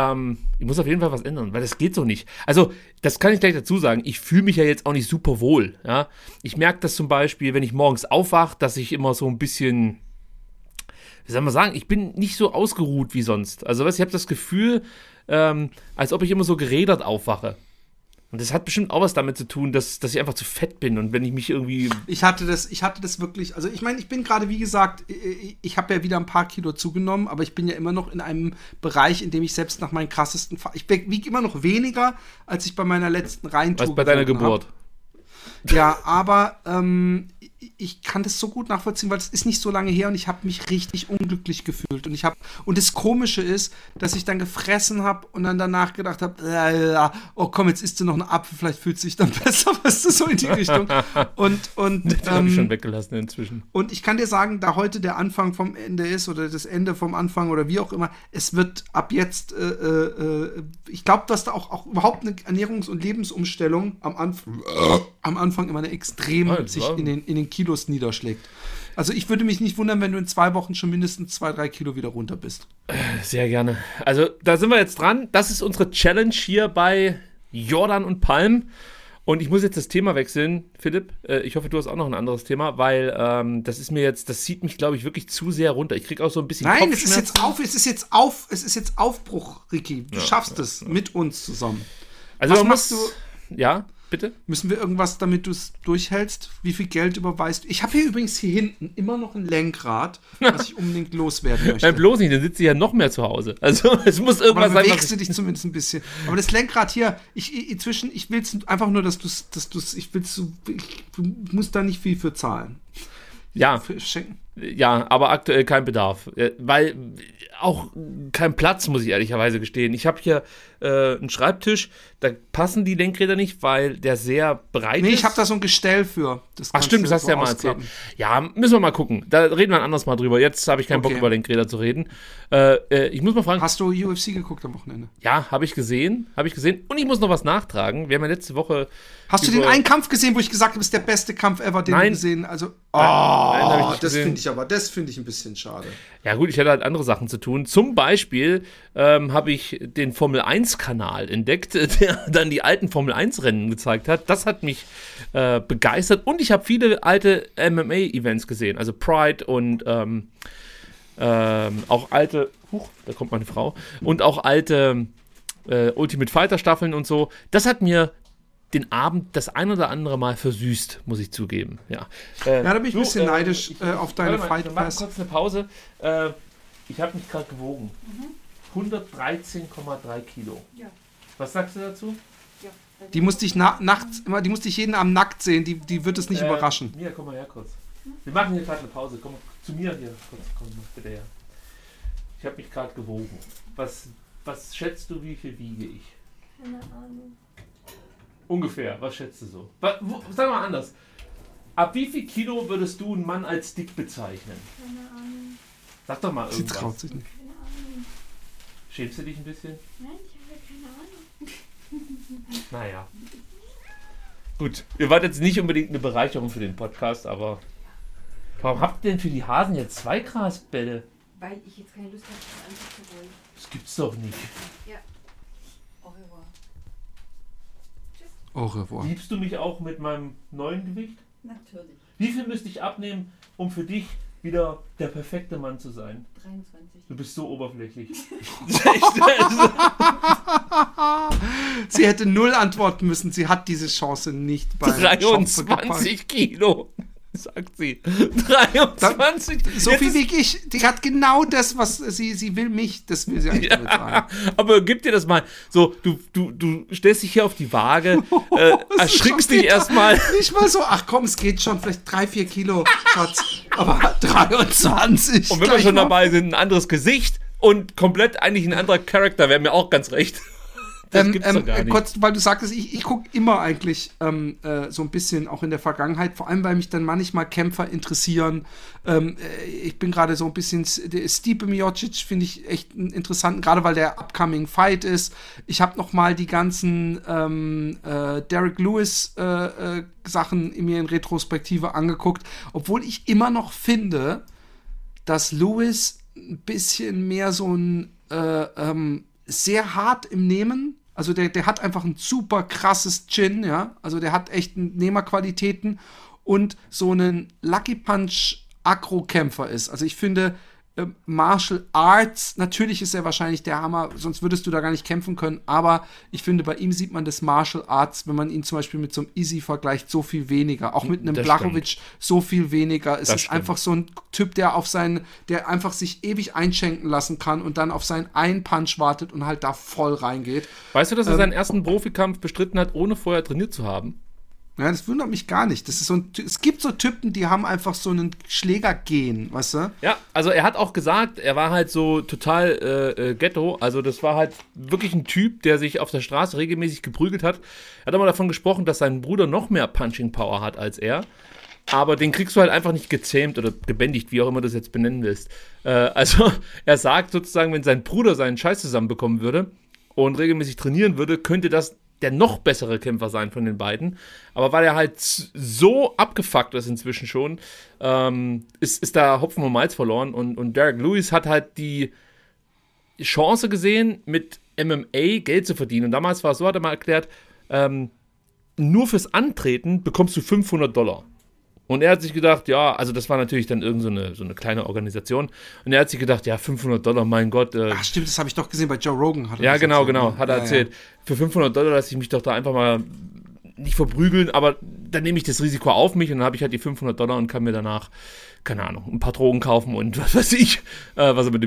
was ändern, weil das geht so nicht. Also, das kann ich gleich dazu sagen, ich fühle mich ja jetzt auch nicht super wohl. Ja? Ich merke das zum Beispiel, wenn ich morgens aufwache, dass ich immer so ein bisschen, wie soll man sagen, ich bin nicht so ausgeruht wie sonst. Also, ich habe das Gefühl, als ob ich immer so gerädert aufwache. Und das hat bestimmt auch was damit zu tun, dass ich einfach zu fett bin und wenn ich mich irgendwie... Ich hatte das wirklich, also ich meine, ich bin gerade, wie gesagt, ich habe ja wieder ein paar Kilo zugenommen, aber ich bin ja immer noch in einem Bereich, in dem ich selbst nach meinen krassesten... Ich wiege immer noch weniger, als ich bei meiner letzten Reintour... Was bei deiner Geburt? Ja, aber ich kann das so gut nachvollziehen, weil es ist nicht so lange her und ich habe mich richtig unglücklich gefühlt. Und das Komische ist, dass ich dann gefressen habe und dann danach gedacht habe, oh komm, jetzt isst du noch einen Apfel, vielleicht fühlt es sich dann besser, weißt du, so in die Richtung. Und das habe ich schon weggelassen inzwischen. Und ich kann dir sagen, da heute der Anfang vom Ende ist oder das Ende vom Anfang oder wie auch immer, es wird ab jetzt, ich glaube, dass da auch überhaupt eine Ernährungs- und Lebensumstellung am Anfang immer eine extrem sich in den Kilos niederschlägt. Also ich würde mich nicht wundern, wenn du in 2 Wochen schon mindestens 2-3 Kilo wieder runter bist. Sehr gerne. Also da sind wir jetzt dran. Das ist unsere Challenge hier bei Jordan und Palm. Und ich muss jetzt das Thema wechseln, Philipp. Ich hoffe, du hast auch noch ein anderes Thema, weil das zieht mich, glaube ich, wirklich zu sehr runter. Ich kriege auch so ein bisschen Nein, es ist jetzt Aufbruch, Ricky. Du schaffst es mit uns zusammen. Also was machst du? Ja. Bitte? Müssen wir irgendwas, damit du es durchhältst? Wie viel Geld überweist du? Ich habe hier übrigens hinten immer noch ein Lenkrad, was ich unbedingt loswerden möchte. Nein, bloß nicht, dann sitzt du ja noch mehr zu Hause. Also es muss irgendwas sein. Bewegst du dich zumindest ein bisschen. Aber das Lenkrad hier, ich will es einfach nur, du musst da nicht viel für zahlen. Ja. Für schenken. Ja, aber aktuell kein Bedarf. Weil auch kein Platz, muss ich ehrlicherweise gestehen. Ich habe hier einen Schreibtisch, da passen die Lenkräder nicht, weil der sehr breit ist. Ich habe da so ein Gestell für. Ach stimmt, das hast du ja mal erzählt. Ja, müssen wir mal gucken. Da reden wir ein anderes Mal drüber. Jetzt habe ich keinen Bock, über Lenkräder zu reden. Ich muss mal fragen. Hast du UFC geguckt am Wochenende? Ja, habe ich gesehen. Und ich muss noch was nachtragen. Wir haben ja letzte Woche... Hast du den einen Kampf gesehen, wo ich gesagt habe, ist der beste Kampf ever, den wir gesehen? Also, nein, das finde ich ein bisschen schade. Ja gut, ich hatte halt andere Sachen zu tun. Zum Beispiel habe ich den Formel-1-Kanal entdeckt, der dann die alten Formel-1-Rennen gezeigt hat. Das hat mich begeistert. Und ich habe viele alte MMA-Events gesehen. Also Pride und auch alte... da kommt meine Frau. Und auch alte Ultimate Fighter-Staffeln und so. Das hat mir den Abend das ein oder andere Mal versüßt, muss ich zugeben. Ja, da bin ich ein bisschen neidisch auf deine Fight Pass. Kurz eine Pause. Ich habe mich gerade gewogen. 113,3 Kilo. Ja. Was sagst du dazu? Ja. Die musste ich die musste ich jeden Abend nackt sehen, die wird es nicht überraschen. Mia, komm mal her kurz. Wir machen hier gerade eine Pause. Komm zu mir hier. Komm bitte her. Ich habe mich gerade gewogen. Was schätzt du, wie viel wiege ich? Keine Ahnung. Ungefähr, was schätzt du so? Sag mal anders. Ab wie viel Kilo würdest du einen Mann als dick bezeichnen? Keine Ahnung. Sag doch mal irgendwas. Sie traut sich nicht. Keine Ahnung. Schämst du dich ein bisschen? Nein, ich habe keine Ahnung. Naja. Gut, ihr wart jetzt nicht unbedingt eine Bereicherung für den Podcast, aber warum habt ihr denn für die Hasen jetzt 2 Grasbälle? Weil ich jetzt keine Lust habe, das anzuholen. Das gibt's doch nicht. Ja. Oh, Au revoir. Liebst du mich auch mit meinem neuen Gewicht? Natürlich. Wie viel müsste ich abnehmen, um für dich wieder der perfekte Mann zu sein? 23. Du bist so oberflächlich. Sie hätte 0 antworten müssen. Sie hat diese Chance nicht bei 23 Kilo, sagt sie. 23. So viel wie ich. Die hat genau das, was sie will mich. Das will sie eigentlich damit sagen. Aber gib dir das mal. So, du stellst dich hier auf die Waage, erschrickst dich erstmal. Nicht mal so, ach komm, es geht schon, vielleicht 3-4 Kilo, Schatz. Aber 23. Und wenn wir schon dabei sind, ein anderes Gesicht und komplett eigentlich ein anderer Charakter, wäre mir auch ganz recht. Das gibt's doch gar nicht. Kurz, weil du sagtest, ich gucke immer eigentlich so ein bisschen auch in der Vergangenheit, vor allem, weil mich dann manchmal Kämpfer interessieren. Ich bin gerade so ein bisschen, Stipe Miocic finde ich echt interessant, gerade weil der upcoming Fight ist. Ich habe noch mal die ganzen Derek Lewis Sachen mir in Retrospektive angeguckt, obwohl ich immer noch finde, dass Lewis ein bisschen mehr so ein sehr hart im Nehmen. Also der hat einfach ein super krasses Chin, ja. Also der hat echt Nehmerqualitäten und so einen Lucky Punch Aggro-Kämpfer ist. Also ich finde, Martial Arts, natürlich ist er wahrscheinlich der Hammer, sonst würdest du da gar nicht kämpfen können, aber ich finde, bei ihm sieht man das Martial Arts, wenn man ihn zum Beispiel mit so einem Easy vergleicht, so viel weniger. Auch mit einem Blachowicz so viel weniger. Es ist einfach so ein Typ, der einfach sich ewig einschenken lassen kann und dann auf seinen einen Punch wartet und halt da voll reingeht. Weißt du, dass er seinen ersten Profikampf bestritten hat, ohne vorher trainiert zu haben? Ja, das wundert mich gar nicht. Das ist es gibt so Typen, die haben einfach so einen Schlägergen, weißt du? Ja, also er hat auch gesagt, er war halt so total Ghetto. Also das war halt wirklich ein Typ, der sich auf der Straße regelmäßig geprügelt hat. Er hat aber davon gesprochen, dass sein Bruder noch mehr Punching Power hat als er. Aber den kriegst du halt einfach nicht gezähmt oder gebändigt, wie auch immer du das jetzt benennen willst. Also er sagt sozusagen, wenn sein Bruder seinen Scheiß zusammenbekommen würde und regelmäßig trainieren würde, könnte das der noch bessere Kämpfer sein von den beiden. Aber weil er halt so abgefuckt ist inzwischen schon, ist da Hopfen und Malz verloren. Und Derek Lewis hat halt die Chance gesehen, mit MMA Geld zu verdienen. Und damals war es so, hat er mal erklärt, nur fürs Antreten bekommst du $500. Und er hat sich gedacht, ja, also das war natürlich dann irgend so eine kleine Organisation. Und er hat sich gedacht, ja, $500, mein Gott. Ach stimmt, das habe ich doch gesehen bei Joe Rogan. Ja, genau, hat er erzählt. Ja. Für $500 lasse ich mich doch da einfach mal nicht verprügeln, aber dann nehme ich das Risiko auf mich und dann habe ich halt die $500 und kann mir danach, keine Ahnung, ein paar Drogen kaufen und was weiß ich, was er mit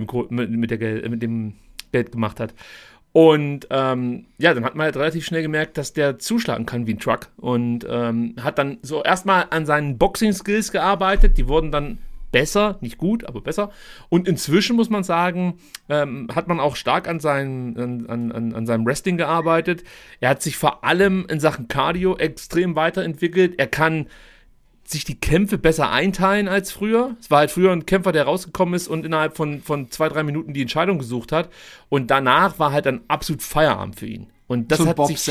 dem Geld gemacht hat. Und dann hat man halt relativ schnell gemerkt, dass der zuschlagen kann wie ein Truck und hat dann so erstmal an seinen Boxing-Skills gearbeitet, die wurden dann besser, nicht gut, aber besser. Und inzwischen, muss man sagen, hat man auch stark an seinem Wrestling gearbeitet. Er hat sich vor allem in Sachen Cardio extrem weiterentwickelt. Er kann sich die Kämpfe besser einteilen als früher. Es war halt früher ein Kämpfer, der rausgekommen ist und innerhalb von 2-3 Minuten die Entscheidung gesucht hat. Und danach war halt dann absolut Feierabend für ihn. Und das hat sich,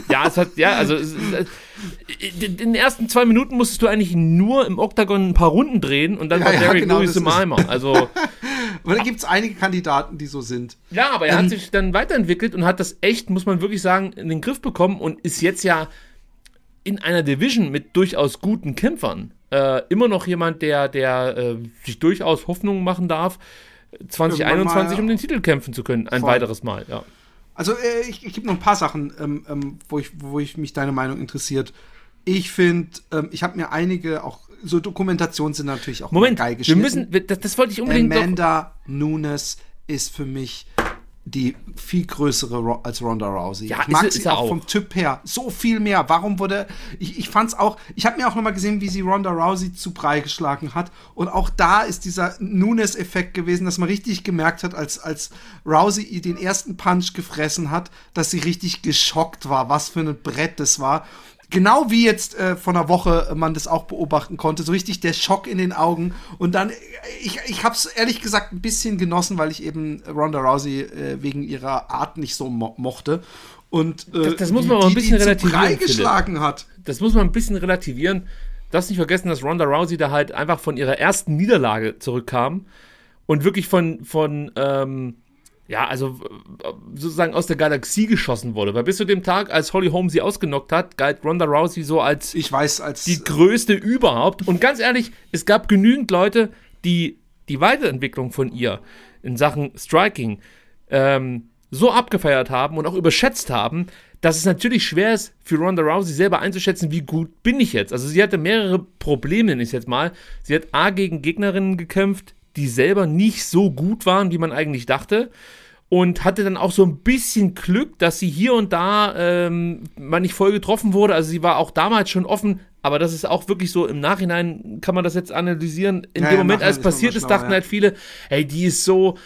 in den ersten 2 Minuten musstest du eigentlich nur im Oktagon ein paar Runden drehen und dann war Derek Lewis im Eimer. Also, aber da gibt es einige Kandidaten, die so sind. Ja, aber er hat sich dann weiterentwickelt und hat das echt, muss man wirklich sagen, in den Griff bekommen und ist jetzt ja in einer Division mit durchaus guten Kämpfern immer noch jemand, der sich durchaus Hoffnungen machen darf, 2021 um den Titel kämpfen zu können. Ein weiteres Mal, ja. Also ich gebe noch ein paar Sachen, wo ich mich deine Meinung interessiert. Ich finde, ich habe mir einige, auch so Dokumentationen sind natürlich auch geil geschnitten. Das wollte ich unbedingt Amanda Nunes ist für mich die viel größere als Ronda Rousey. Ja, ich mag sie auch vom Typ her so viel mehr. Warum wurde ich fand's auch, ich habe mir auch nochmal gesehen, wie sie Ronda Rousey zu Brei geschlagen hat und auch da ist dieser Nunes-Effekt gewesen, dass man richtig gemerkt hat, als Rousey den ersten Punch gefressen hat, dass sie richtig geschockt war, was für ein Brett das war. Genau wie jetzt vor einer Woche man das auch beobachten konnte, so richtig der Schock in den Augen. Und dann, ich habe es ehrlich gesagt ein bisschen genossen, weil ich eben Ronda Rousey wegen ihrer Art nicht so mochte. Und das muss man aber ein bisschen relativieren. Geschlagen hat. Das muss man ein bisschen relativieren. Du darfst nicht vergessen, dass Ronda Rousey da halt einfach von ihrer ersten Niederlage zurückkam und wirklich von ja, also sozusagen aus der Galaxie geschossen wurde. Weil bis zu dem Tag, als Holly Holm sie ausgenockt hat, galt Ronda Rousey so als die größte überhaupt. Und ganz ehrlich, es gab genügend Leute, die die Weiterentwicklung von ihr in Sachen Striking so abgefeiert haben und auch überschätzt haben, dass es natürlich schwer ist, für Ronda Rousey selber einzuschätzen, wie gut bin ich jetzt. Also sie hatte mehrere Probleme, nenne ich jetzt mal. Sie hat A, gegen Gegnerinnen gekämpft, die selber nicht so gut waren, wie man eigentlich dachte. Und hatte dann auch so ein bisschen Glück, dass sie hier und da mal nicht voll getroffen wurde. Also sie war auch damals schon offen, aber das ist auch wirklich so, im Nachhinein kann man das jetzt analysieren. In dem Moment, als es passiert ist, dachten halt viele, hey, die ist so,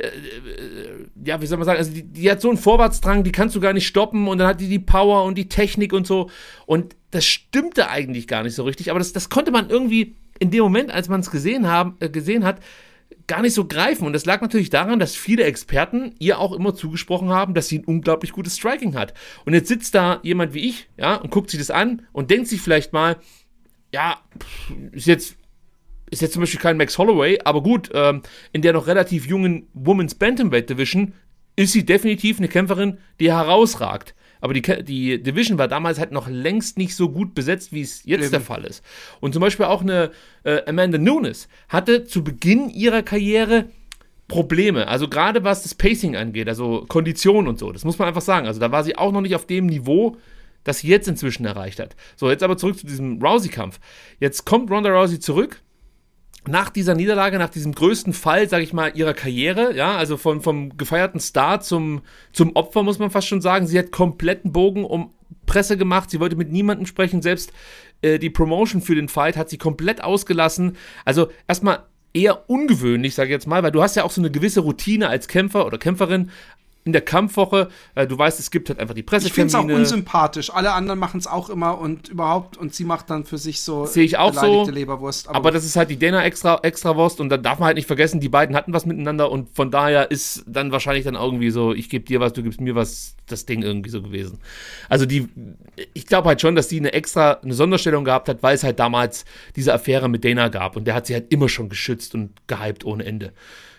wie soll man sagen, also die hat so einen Vorwärtsdrang, die kannst du gar nicht stoppen und dann hat die Power und die Technik und so. Und das stimmte eigentlich gar nicht so richtig, aber das konnte man irgendwie in dem Moment, als man es gesehen hat, gar nicht so greifen. Und das lag natürlich daran, dass viele Experten ihr auch immer zugesprochen haben, dass sie ein unglaublich gutes Striking hat. Und jetzt sitzt da jemand wie ich, ja, und guckt sich das an und denkt sich vielleicht mal, ja, ist jetzt zum Beispiel kein Max Holloway, aber gut, in der noch relativ jungen Women's Bantamweight Division ist sie definitiv eine Kämpferin, die herausragt. Aber die Division war damals halt noch längst nicht so gut besetzt, wie es jetzt der Fall ist. Und zum Beispiel auch eine Amanda Nunes hatte zu Beginn ihrer Karriere Probleme. Also gerade was das Pacing angeht, also Kondition und so. Das muss man einfach sagen. Also da war sie auch noch nicht auf dem Niveau, das sie jetzt inzwischen erreicht hat. So, jetzt aber zurück zu diesem Rousey-Kampf. Jetzt kommt Ronda Rousey zurück. Nach dieser Niederlage, nach diesem größten Fall, sage ich mal, ihrer Karriere, ja, also vom gefeierten Star zum Opfer, muss man fast schon sagen. Sie hat kompletten Bogen um Presse gemacht, sie wollte mit niemandem sprechen, selbst die Promotion für den Fight hat sie komplett ausgelassen. Also erstmal eher ungewöhnlich, sage ich jetzt mal, weil du hast ja auch so eine gewisse Routine als Kämpfer oder Kämpferin in der Kampfwoche. Du weißt, es gibt halt einfach die Pressetermine. Ich finde es auch unsympathisch. Alle anderen machen es auch immer und überhaupt, und sie macht dann für sich so sehe ich auch beleidigte so, Leberwurst. Aber das ist halt die Dana Extrawurst und dann darf man halt nicht vergessen, die beiden hatten was miteinander und von daher ist dann wahrscheinlich dann irgendwie so, ich gebe dir was, du gibst mir was, das Ding irgendwie so gewesen. Also ich glaube halt schon, dass die eine Sonderstellung gehabt hat, weil es halt damals diese Affäre mit Dana gab und der hat sie halt immer schon geschützt und gehypt ohne Ende.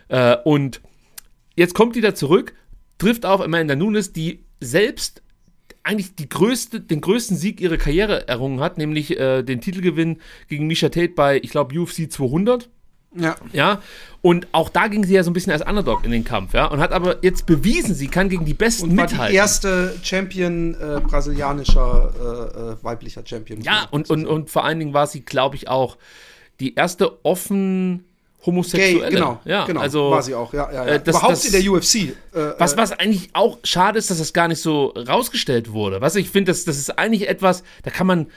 Und jetzt kommt die da zurück, trifft auf Amanda Nunes, die selbst eigentlich den größten Sieg ihrer Karriere errungen hat, nämlich den Titelgewinn gegen Miesha Tate bei, ich glaube, UFC 200. Ja. Und auch da ging sie ja so ein bisschen als Underdog in den Kampf, ja. Und hat aber jetzt bewiesen, sie kann gegen die Besten mithalten. Und war die erste Champion, brasilianischer, weiblicher Champion. Ja, und vor allen Dingen war sie, glaube ich, auch die erste offen Homosexuelle. Gay, genau, also, war sie auch, ja. Überhaupt in der UFC. Was eigentlich auch schade ist, dass das gar nicht so rausgestellt wurde. Was ich finde, das ist eigentlich etwas, da kann man,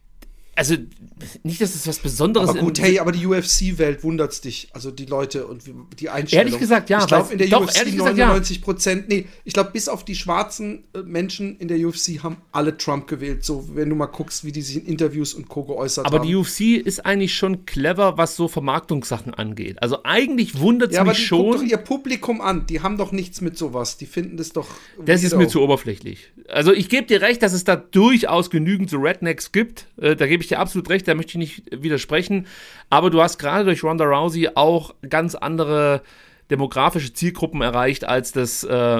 also nicht, dass es was Besonderes ist. Aber gut, aber die UFC-Welt wundert's dich. Also die Leute und die Einstellung. Ehrlich gesagt, ja. Ich glaube, in der UFC 99%, ich glaube, bis auf die schwarzen Menschen in der UFC haben alle Trump gewählt. So, wenn du mal guckst, wie die sich in Interviews und Co. geäußert haben. Aber die UFC ist eigentlich schon clever, was so Vermarktungssachen angeht. Also eigentlich wundert es mich schon. Guck doch ihr Publikum an. Die haben doch nichts mit sowas. Die finden das doch. Das ist mir zu oberflächlich. Also ich gebe dir recht, dass es da durchaus genügend so Rednecks gibt. Da gebe ich dir absolut recht, da möchte ich nicht widersprechen, aber du hast gerade durch Ronda Rousey auch ganz andere demografische Zielgruppen erreicht, als das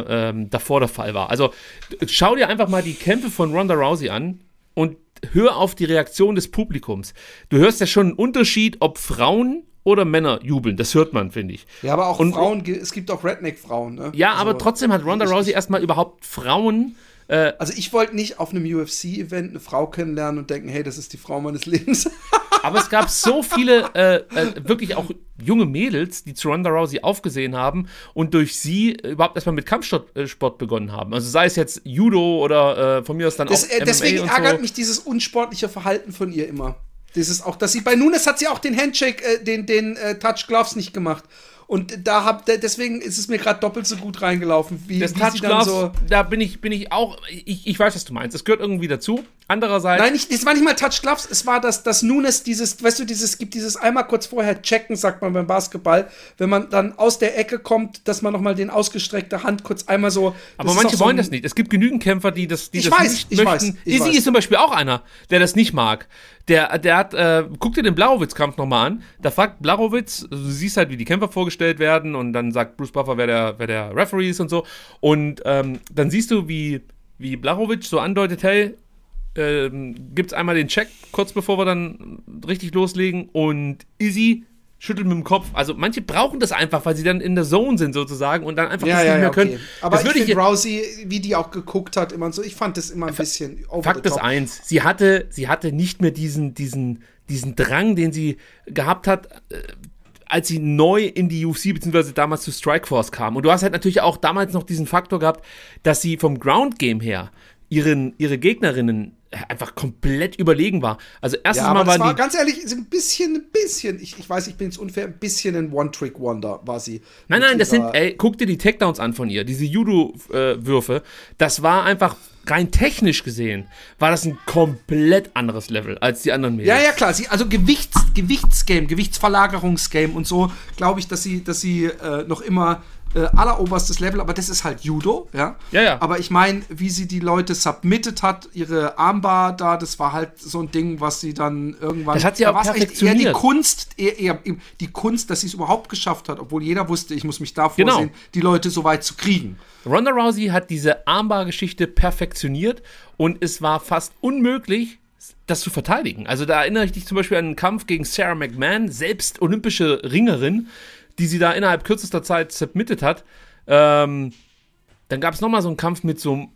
davor der Fall war. Also schau dir einfach mal die Kämpfe von Ronda Rousey an und hör auf die Reaktion des Publikums. Du hörst ja schon einen Unterschied, ob Frauen oder Männer jubeln. Das hört man, finde ich. Ja, aber auch Frauen, es gibt auch Redneck-Frauen. Ne? Ja, also, aber trotzdem hat Ronda Rousey erstmal überhaupt Frauen. Also ich wollte nicht auf einem UFC-Event eine Frau kennenlernen und denken, hey, das ist die Frau meines Lebens. Aber es gab so viele wirklich auch junge Mädels, die zu Ronda Rousey aufgesehen haben und durch sie überhaupt erstmal mit Kampfsport begonnen haben. Also sei es jetzt Judo oder von mir aus dann auch MMA deswegen und ärgert mich dieses unsportliche Verhalten von ihr immer. Dieses auch, dass sie bei Nunes hat sie auch den Handshake, den Touch Gloves nicht gemacht. Und deswegen ist es mir gerade doppelt so gut reingelaufen, wie das wie Touch sie dann Gloves, so. da bin ich auch, ich weiß, was du meinst. Das gehört irgendwie dazu. Andererseits. Nein, es war nicht mal Touch Gloves, es war das Nunes, gibt dieses einmal kurz vorher checken, sagt man beim Basketball, wenn man dann aus der Ecke kommt, dass man nochmal den ausgestreckte Hand kurz einmal so. Aber manche wollen das nicht. Es gibt genügend Kämpfer, die das nicht möchten. Izzy ist zum Beispiel auch einer, der das nicht mag. Der hat, guck dir den Blachowicz-Kampf nochmal an. Da fragt Blachowicz, du siehst halt, wie die Kämpfer vorgestellt vorgestellt werden und dann sagt Bruce Buffer, wer der Referee ist und so. Und dann siehst du, wie Blachowicz so andeutet, hey, gibt's einmal den Check, kurz bevor wir dann richtig loslegen, und Izzy schüttelt mit dem Kopf. Also manche brauchen das einfach, weil sie dann in der Zone sind sozusagen und dann einfach das nicht mehr können. Aber ich finde Rousey, wie die auch geguckt hat, immer so, ich fand das immer ein bisschen over Fakt the top. ist eins, sie hatte nicht mehr diesen Drang, den sie gehabt hat, als sie neu in die UFC bzw. damals zu Strikeforce kam. Und du hast halt natürlich auch damals noch diesen Faktor gehabt, dass sie vom Ground Game her ihre Gegnerinnen einfach komplett überlegen war. Also erstens mal war ganz ehrlich, ein bisschen, ich weiß, ich bin jetzt unfair, ein bisschen ein One-Trick-Wonder war sie. Nein, das sind, guck dir die Takedowns an von ihr, diese Judo-Würfe, das war einfach rein technisch gesehen, war das ein komplett anderes Level als die anderen Mädels. Ja, klar, also Gewichtsgame, Gewichtsverlagerungsgame und so, glaube ich, dass sie noch immer alleroberstes Level, aber das ist halt Judo, ja. Ja. Aber ich meine, wie sie die Leute submitted hat, ihre Armbar da, das war halt so ein Ding, was sie dann irgendwann... Das hat sie auch perfektioniert. Eher die Kunst, dass sie es überhaupt geschafft hat, obwohl jeder wusste, ich muss mich da vorsehen, die Leute so weit zu kriegen. Ronda Rousey hat diese Armbar-Geschichte perfektioniert und es war fast unmöglich, das zu verteidigen. Also da erinnere ich dich zum Beispiel an einen Kampf gegen Sarah McMahon, selbst olympische Ringerin, die sie da innerhalb kürzester Zeit submitted hat. Dann gab es nochmal so einen Kampf mit so einem,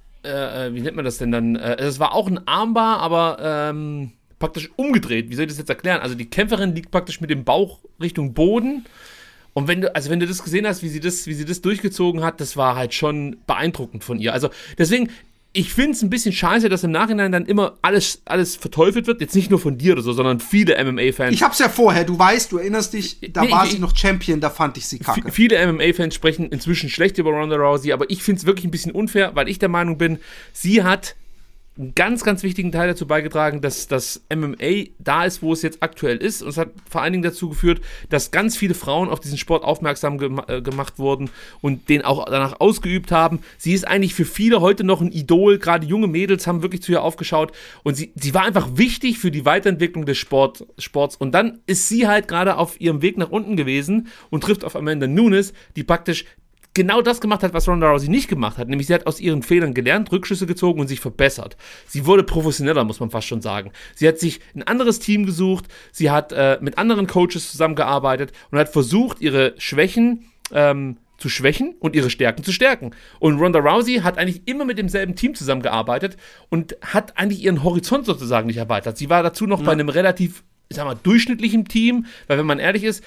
wie nennt man das denn dann? Es war auch ein Armbar, aber praktisch umgedreht. Wie soll ich das jetzt erklären? Also die Kämpferin liegt praktisch mit dem Bauch Richtung Boden. Und wenn du das gesehen hast, wie sie das durchgezogen hat, das war halt schon beeindruckend von ihr. Also deswegen, ich finde es ein bisschen scheiße, dass im Nachhinein dann immer alles verteufelt wird. Jetzt nicht nur von dir oder so, sondern viele MMA-Fans. Ich hab's ja vorher, du erinnerst dich, war sie noch Champion, da fand ich sie kacke. Viele MMA-Fans sprechen inzwischen schlecht über Ronda Rousey, aber ich finde es wirklich ein bisschen unfair, weil ich der Meinung bin, sie hat einen ganz, ganz wichtigen Teil dazu beigetragen, dass das MMA da ist, wo es jetzt aktuell ist. Und es hat vor allen Dingen dazu geführt, dass ganz viele Frauen auf diesen Sport aufmerksam gemacht wurden und den auch danach ausgeübt haben. Sie ist eigentlich für viele heute noch ein Idol. Gerade junge Mädels haben wirklich zu ihr aufgeschaut. Und sie war einfach wichtig für die Weiterentwicklung des Sports. Und dann ist sie halt gerade auf ihrem Weg nach unten gewesen und trifft auf Amanda Nunes, die praktisch genau das gemacht hat, was Ronda Rousey nicht gemacht hat. Nämlich sie hat aus ihren Fehlern gelernt, Rückschlüsse gezogen und sich verbessert. Sie wurde professioneller, muss man fast schon sagen. Sie hat sich ein anderes Team gesucht, sie hat mit anderen Coaches zusammengearbeitet und hat versucht, ihre Schwächen zu schwächen und ihre Stärken zu stärken. Und Ronda Rousey hat eigentlich immer mit demselben Team zusammengearbeitet und hat eigentlich ihren Horizont sozusagen nicht erweitert. Sie war dazu noch bei einem relativ, ich sag mal, durchschnittlichen Team, weil wenn man ehrlich ist,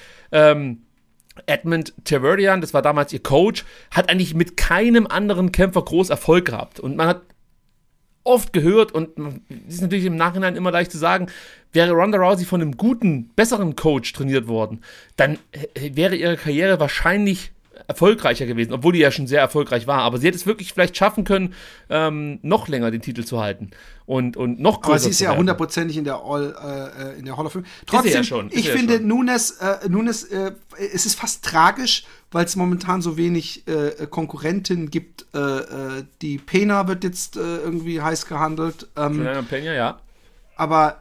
Edmund Terverdian, das war damals ihr Coach, hat eigentlich mit keinem anderen Kämpfer groß Erfolg gehabt. Und man hat oft gehört, und es ist natürlich im Nachhinein immer leicht zu sagen, wäre Ronda Rousey von einem guten, besseren Coach trainiert worden, dann wäre ihre Karriere wahrscheinlich erfolgreicher gewesen, obwohl die ja schon sehr erfolgreich war. Aber sie hätte es wirklich vielleicht schaffen können, noch länger den Titel zu halten und noch größer. Aber sie ist ja hundertprozentig in der Hall of Fame. Trotzdem, ja schon, ich finde, Nunes, es ist fast tragisch, weil es momentan so wenig Konkurrentinnen gibt. Die Pena wird jetzt irgendwie heiß gehandelt. Juliana Pena, ja. Aber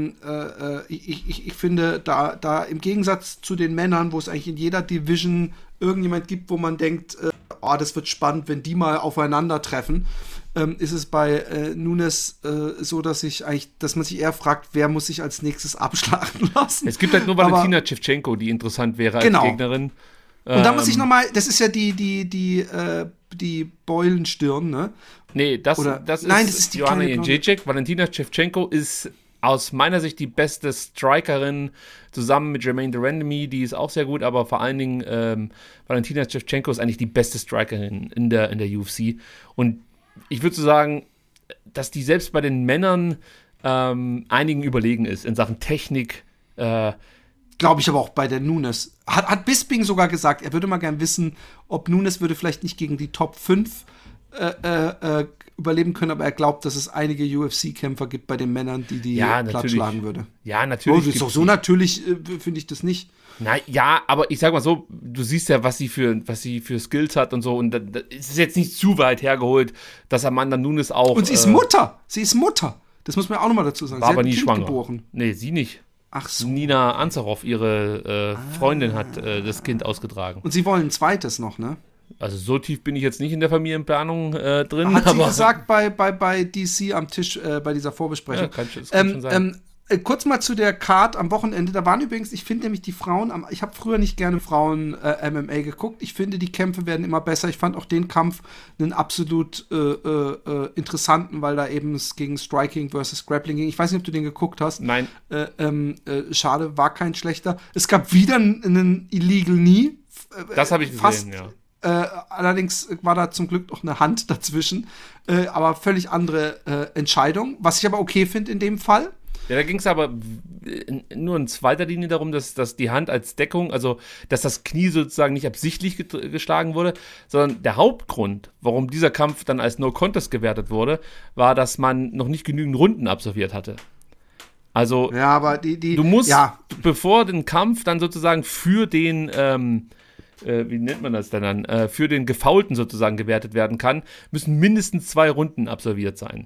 ich finde, da im Gegensatz zu den Männern, wo es eigentlich in jeder Division irgendjemand gibt, wo man denkt, das wird spannend, wenn die mal aufeinandertreffen, ist es bei Nunes so, dass man sich eher fragt, wer muss sich als nächstes abschlagen lassen. Es gibt halt nur Valentina Shevchenko, die interessant wäre als Gegnerin. Und da muss ich nochmal, das ist ja die Beulenstirn, ne? Nee, das ist Joanna Jędrzejczyk. Valentina Shevchenko ist aus meiner Sicht die beste Strikerin, zusammen mit Jermaine Durandamy, die ist auch sehr gut, aber vor allen Dingen Valentina Shevchenko ist eigentlich die beste Strikerin in der UFC. Und ich würde so sagen, dass die selbst bei den Männern einigen überlegen ist in Sachen Technik. Glaube ich aber auch bei der Nunes. Hat Bisping sogar gesagt, er würde mal gern wissen, ob Nunes würde vielleicht nicht gegen die Top 5 überleben können, aber er glaubt, dass es einige UFC-Kämpfer gibt bei den Männern, die platt schlagen würde. Ja, natürlich. Ist doch so natürlich, finde ich das nicht. Na ja, aber ich sag mal so, du siehst ja, was sie für Skills hat und so, und das ist jetzt nicht zu weit hergeholt, dass Amanda Nunes auch... Und sie ist Mutter. Das muss man auch nochmal dazu sagen. War sie aber nie schwanger. Geboren. Nee, sie nicht. Ach so. Nina Ansaroff, ihre Freundin, hat das Kind ausgetragen. Und sie wollen ein zweites noch, ne? Also so tief bin ich jetzt nicht in der Familienplanung drin. Hat sie gesagt bei DC am Tisch bei dieser Vorbesprechung. Ja, kann schon sein. Kurz mal zu der Card am Wochenende. Da waren übrigens, ich finde nämlich die Frauen, ich habe früher nicht gerne Frauen MMA geguckt. Ich finde, die Kämpfe werden immer besser. Ich fand auch den Kampf einen absolut interessanten, weil da eben es gegen Striking versus Grappling ging. Ich weiß nicht, ob du den geguckt hast. Nein. Schade, war kein schlechter. Es gab wieder einen Illegal Knee. Das habe ich gesehen, ja. Allerdings war da zum Glück noch eine Hand dazwischen. Aber völlig andere Entscheidung. Was ich aber okay finde in dem Fall. Ja, da ging es aber nur in zweiter Linie darum, dass die Hand als Deckung, also dass das Knie sozusagen nicht absichtlich geschlagen wurde, sondern der Hauptgrund, warum dieser Kampf dann als No-Contest gewertet wurde, war, dass man noch nicht genügend Runden absolviert hatte. Also ja, aber du musst, bevor den Kampf dann sozusagen für den wie nennt man das denn dann, für den Gefoulten sozusagen gewertet werden kann, müssen mindestens 2 Runden absolviert sein.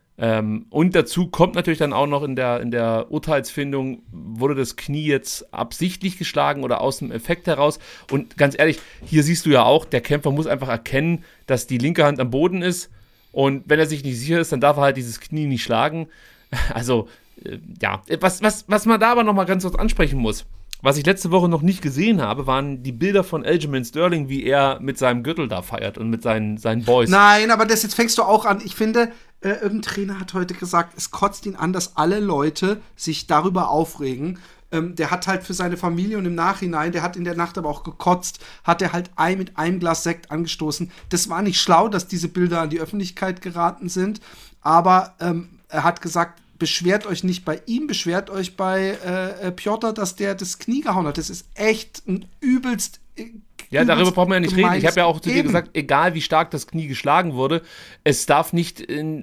Und dazu kommt natürlich dann auch noch in der Urteilsfindung, wurde das Knie jetzt absichtlich geschlagen oder aus dem Effekt heraus. Und ganz ehrlich, hier siehst du ja auch, der Kämpfer muss einfach erkennen, dass die linke Hand am Boden ist. Und wenn er sich nicht sicher ist, dann darf er halt dieses Knie nicht schlagen. Also, ja. Was man da aber noch mal ganz kurz ansprechen muss, was ich letzte Woche noch nicht gesehen habe, waren die Bilder von Aljamain Sterling, wie er mit seinem Gürtel da feiert und mit seinen Boys. Nein, aber jetzt fängst du auch an. Ich finde, irgendein Trainer hat heute gesagt, es kotzt ihn an, dass alle Leute sich darüber aufregen. Der hat halt für seine Familie und im Nachhinein, der hat in der Nacht aber auch gekotzt, hat er halt mit einem Glas Sekt angestoßen. Das war nicht schlau, dass diese Bilder an die Öffentlichkeit geraten sind, aber er hat gesagt, beschwert euch nicht bei ihm, beschwert euch bei Piotr, dass der das Knie gehauen hat. Das ist echt ein übelst. Ja, darüber brauchen wir ja nicht reden. Ich habe ja auch zu dir gesagt, egal wie stark das Knie geschlagen wurde, es darf nicht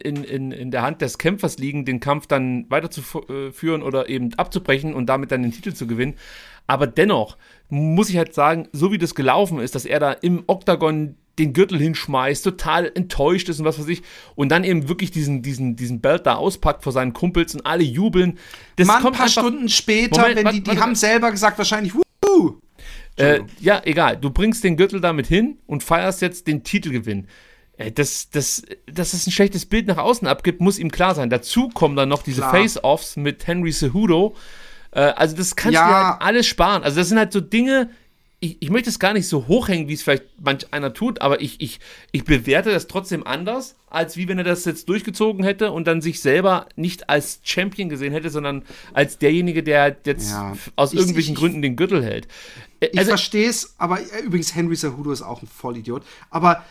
in der Hand des Kämpfers liegen, den Kampf dann weiterzuführen oder eben abzubrechen und damit dann den Titel zu gewinnen. Aber dennoch muss ich halt sagen, so wie das gelaufen ist, dass er da im Oktagon den Gürtel hinschmeißt, total enttäuscht ist und was weiß ich, und dann eben wirklich diesen Belt da auspackt vor seinen Kumpels und alle jubeln. Das Mann, kommt ein paar Stunden später, wenn die haben selber gesagt, wahrscheinlich, wuhu! Ja, egal, du bringst den Gürtel damit hin und feierst jetzt den Titelgewinn. Dass es ein schlechtes Bild nach außen abgibt, muss ihm klar sein. Dazu kommen dann noch diese Face-Offs mit Henry Cejudo. Also das kannst du dir halt alles sparen. Also das sind halt so Dinge, ich möchte es gar nicht so hochhängen, wie es vielleicht manch einer tut, aber ich bewerte das trotzdem anders, als wie wenn er das jetzt durchgezogen hätte und dann sich selber nicht als Champion gesehen hätte, sondern als derjenige, der jetzt aus irgendwelchen Gründen den Gürtel hält. Ich verstehe es, aber übrigens Henry Cejudo ist auch ein Vollidiot, aber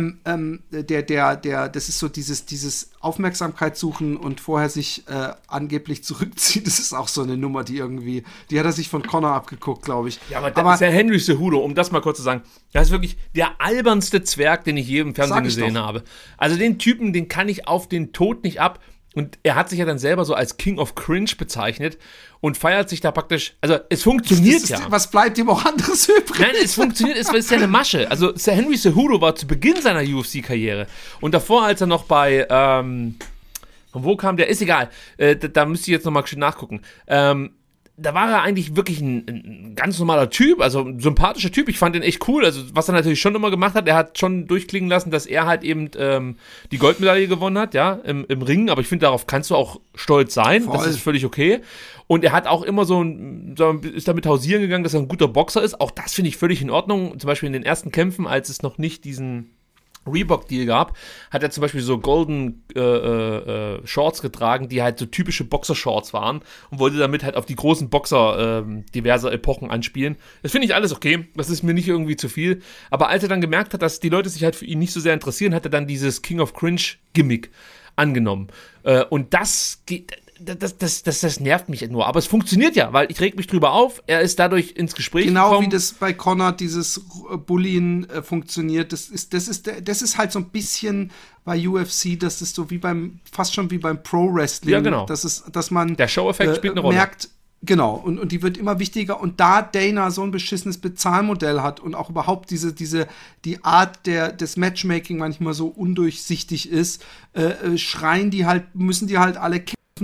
das ist so dieses Aufmerksamkeit suchen und vorher sich angeblich zurückziehen, das ist auch so eine Nummer, die hat er sich von Conor abgeguckt, glaube ich. Ja, aber das ist ja Henry Cejudo, um das mal kurz zu sagen, das ist wirklich der albernste Zwerg, den ich je im Fernsehen gesehen habe. Also den Typen, den kann ich auf den Tod nicht ab. Und er hat sich ja dann selber so als King of Cringe bezeichnet und feiert sich da praktisch, also es funktioniert ja. Was bleibt ihm auch anderes übrig? Nein, es funktioniert, es ist ja eine Masche. Also Henry Cejudo war zu Beginn seiner UFC-Karriere und davor, als er noch bei, von wo kam der, ist egal, da müsste ich jetzt nochmal nachgucken, da war er eigentlich wirklich ein ganz normaler Typ, also ein sympathischer Typ. Ich fand ihn echt cool. Also, was er natürlich schon immer gemacht hat, er hat schon durchklingen lassen, dass er halt eben die Goldmedaille gewonnen hat, ja, im Ringen. Aber ich finde, darauf kannst du auch stolz sein. Voll. Das ist völlig okay. Und er hat auch immer ist damit hausieren gegangen, dass er ein guter Boxer ist. Auch das finde ich völlig in Ordnung. Zum Beispiel in den ersten Kämpfen, als es noch nicht diesen Reebok-Deal gab, hat er zum Beispiel so golden Shorts getragen, die halt so typische Boxer-Shorts waren und wollte damit halt auf die großen Boxer diverser Epochen anspielen. Das finde ich alles okay, das ist mir nicht irgendwie zu viel, aber als er dann gemerkt hat, dass die Leute sich halt für ihn nicht so sehr interessieren, hat er dann dieses King of Cringe-Gimmick angenommen. Und das nervt mich nur. Aber es funktioniert ja, weil ich reg mich drüber auf. Er ist dadurch ins Gespräch gekommen. Genau wie das bei Conor, dieses Bullien funktioniert. Das ist halt so ein bisschen bei UFC, das ist so fast schon wie beim Pro-Wrestling. Ja, genau. Dass man der Show-Effekt spielt eine Rolle. Merkt, genau, und die wird immer wichtiger. Und da Dana so ein beschissenes Bezahlmodell hat und auch überhaupt die Art des Matchmaking manchmal so undurchsichtig ist, müssen die halt alle kämpfen wie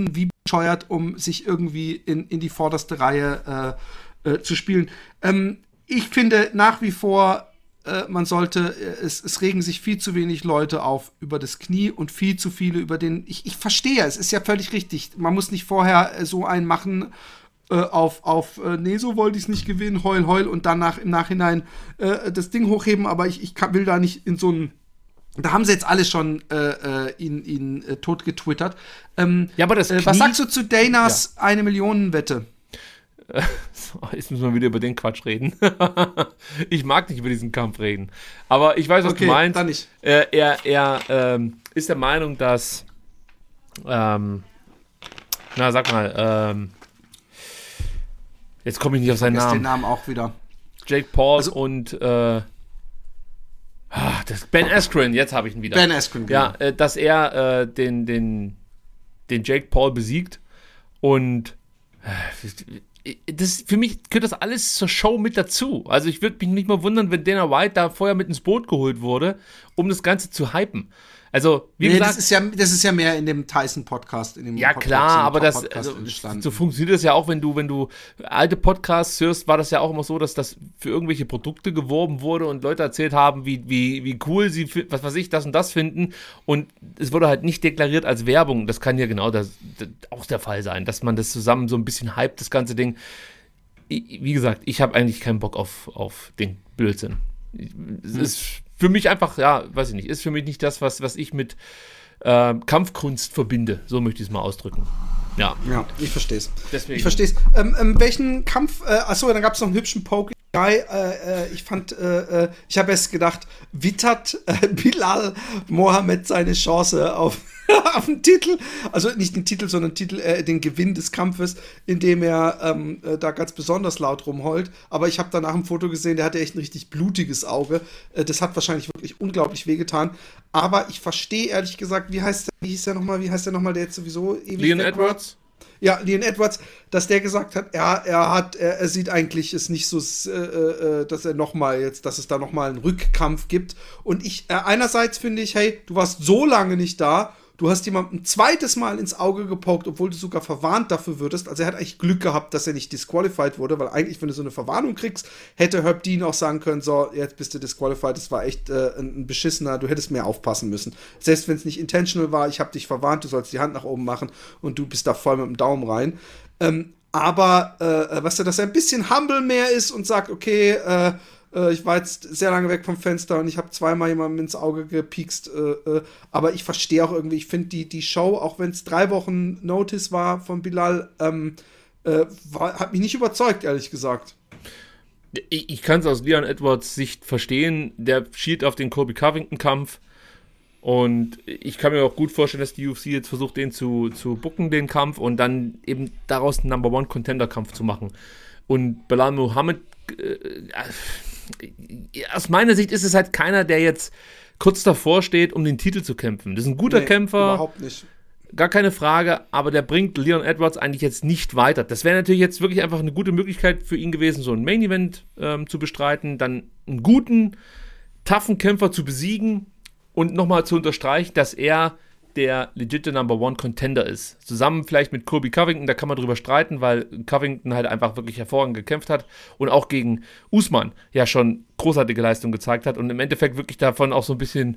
bescheuert, um sich irgendwie in die vorderste Reihe zu spielen. Ich finde nach wie vor, man sollte, es regen sich viel zu wenig Leute auf über das Knie und viel zu viele über den, ich verstehe, es ist ja völlig richtig, man muss nicht vorher so einen machen, nee, so wollte ich es nicht gewinnen, heul, heul und danach im Nachhinein das Ding hochheben, aber ich will da nicht in so ein, da haben sie jetzt alle schon ihn tot getwittert. Ja, aber das Knie, was sagst du zu Danas 1 Million Wette? Jetzt müssen wir wieder über den Quatsch reden. Ich mag nicht über diesen Kampf reden. Aber ich weiß, was du meinst. Dann nicht. Er ist der Meinung, dass sag mal, jetzt komme ich nicht auf seinen Namen. Den Namen auch wieder. Jake Paul und Ben Askren, jetzt habe ich ihn wieder. Ben Askren, genau. Ja, dass er den Jake Paul besiegt und für mich gehört das alles zur Show mit dazu. Also ich würde mich nicht mal wundern, wenn Dana White da vorher mit ins Boot geholt wurde, um das Ganze zu hypen. Also, wie gesagt, das ist ja mehr in dem Tyson-Podcast. Ja, klar, aber so funktioniert das ja auch, wenn du alte Podcasts hörst, war das ja auch immer so, dass das für irgendwelche Produkte geworben wurde und Leute erzählt haben, wie cool sie, was weiß ich, das und das finden und es wurde halt nicht deklariert als Werbung. Das kann ja genau das auch der Fall sein, dass man das zusammen so ein bisschen hypt, das ganze Ding. Wie gesagt, ich habe eigentlich keinen Bock auf den Blödsinn. Es ist für mich einfach, ja, weiß ich nicht, ist für mich nicht das, was ich mit Kampfkunst verbinde. So möchte ich es mal ausdrücken. Ja, ich verstehe es. Deswegen. Ich verstehe es. Welchen Kampf, achso, dann gab es noch einen hübschen Poke. Ich habe erst gedacht, wittert Bilal Mohammed seine Chance auf den Titel, also nicht den Titel, sondern den Gewinn des Kampfes, indem er da ganz besonders laut rumheult. Aber ich habe danach ein Foto gesehen, der hatte echt ein richtig blutiges Auge. Das hat wahrscheinlich wirklich unglaublich wehgetan. Aber ich verstehe ehrlich gesagt, wie heißt der nochmal, der jetzt sowieso ewig Leon Edwards? Ja, Leon Edwards, dass der gesagt hat, er sieht eigentlich es nicht so, dass es da nochmal einen Rückkampf gibt. Und einerseits finde ich, hey, du warst so lange nicht da, du hast jemandem ein zweites Mal ins Auge gepokt, obwohl du sogar verwarnt dafür würdest. Also er hat eigentlich Glück gehabt, dass er nicht disqualified wurde, weil eigentlich, wenn du so eine Verwarnung kriegst, hätte Herb Dean auch sagen können, so, jetzt bist du disqualified, das war echt ein beschissener, du hättest mehr aufpassen müssen. Selbst wenn es nicht intentional war, ich habe dich verwarnt, du sollst die Hand nach oben machen und du bist da voll mit dem Daumen rein. Aber dass er ein bisschen humble mehr ist und sagt, okay, ich war jetzt sehr lange weg vom Fenster und ich habe zweimal jemandem ins Auge gepiekst, aber ich verstehe auch irgendwie, ich finde die Show, auch wenn es 3 Wochen Notice war von Bilal, hat mich nicht überzeugt, ehrlich gesagt. Ich kann es aus Leon Edwards Sicht verstehen, der schielt auf den Colby Covington-Kampf und ich kann mir auch gut vorstellen, dass die UFC jetzt versucht, den zu booken, den Kampf, und dann eben daraus einen Number-One-Contender-Kampf zu machen. Und Belal Muhammad, aus meiner Sicht ist es halt keiner, der jetzt kurz davor steht, um den Titel zu kämpfen. Das ist ein guter Kämpfer. Überhaupt nicht. Gar keine Frage, aber der bringt Leon Edwards eigentlich jetzt nicht weiter. Das wäre natürlich jetzt wirklich einfach eine gute Möglichkeit für ihn gewesen, so ein Main-Event zu bestreiten, dann einen guten, toughen Kämpfer zu besiegen und nochmal zu unterstreichen, dass er der legitime Number-One-Contender ist. Zusammen vielleicht mit Colby Covington, da kann man drüber streiten, weil Covington halt einfach wirklich hervorragend gekämpft hat und auch gegen Usman ja schon großartige Leistung gezeigt hat und im Endeffekt wirklich davon auch so ein bisschen,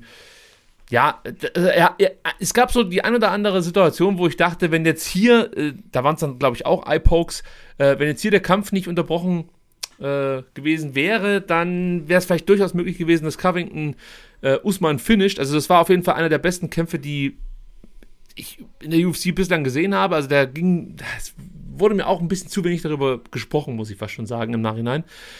es gab so die ein oder andere Situation, wo ich dachte, wenn jetzt hier, da waren es dann glaube ich auch Eye-Pokes, wenn jetzt hier der Kampf nicht unterbrochen gewesen wäre, dann wäre es vielleicht durchaus möglich gewesen, dass Covington Usman finisht. Also das war auf jeden Fall einer der besten Kämpfe, die ich in der UFC bislang gesehen habe. Also es wurde mir auch ein bisschen zu wenig darüber gesprochen, muss ich fast schon sagen, im Nachhinein.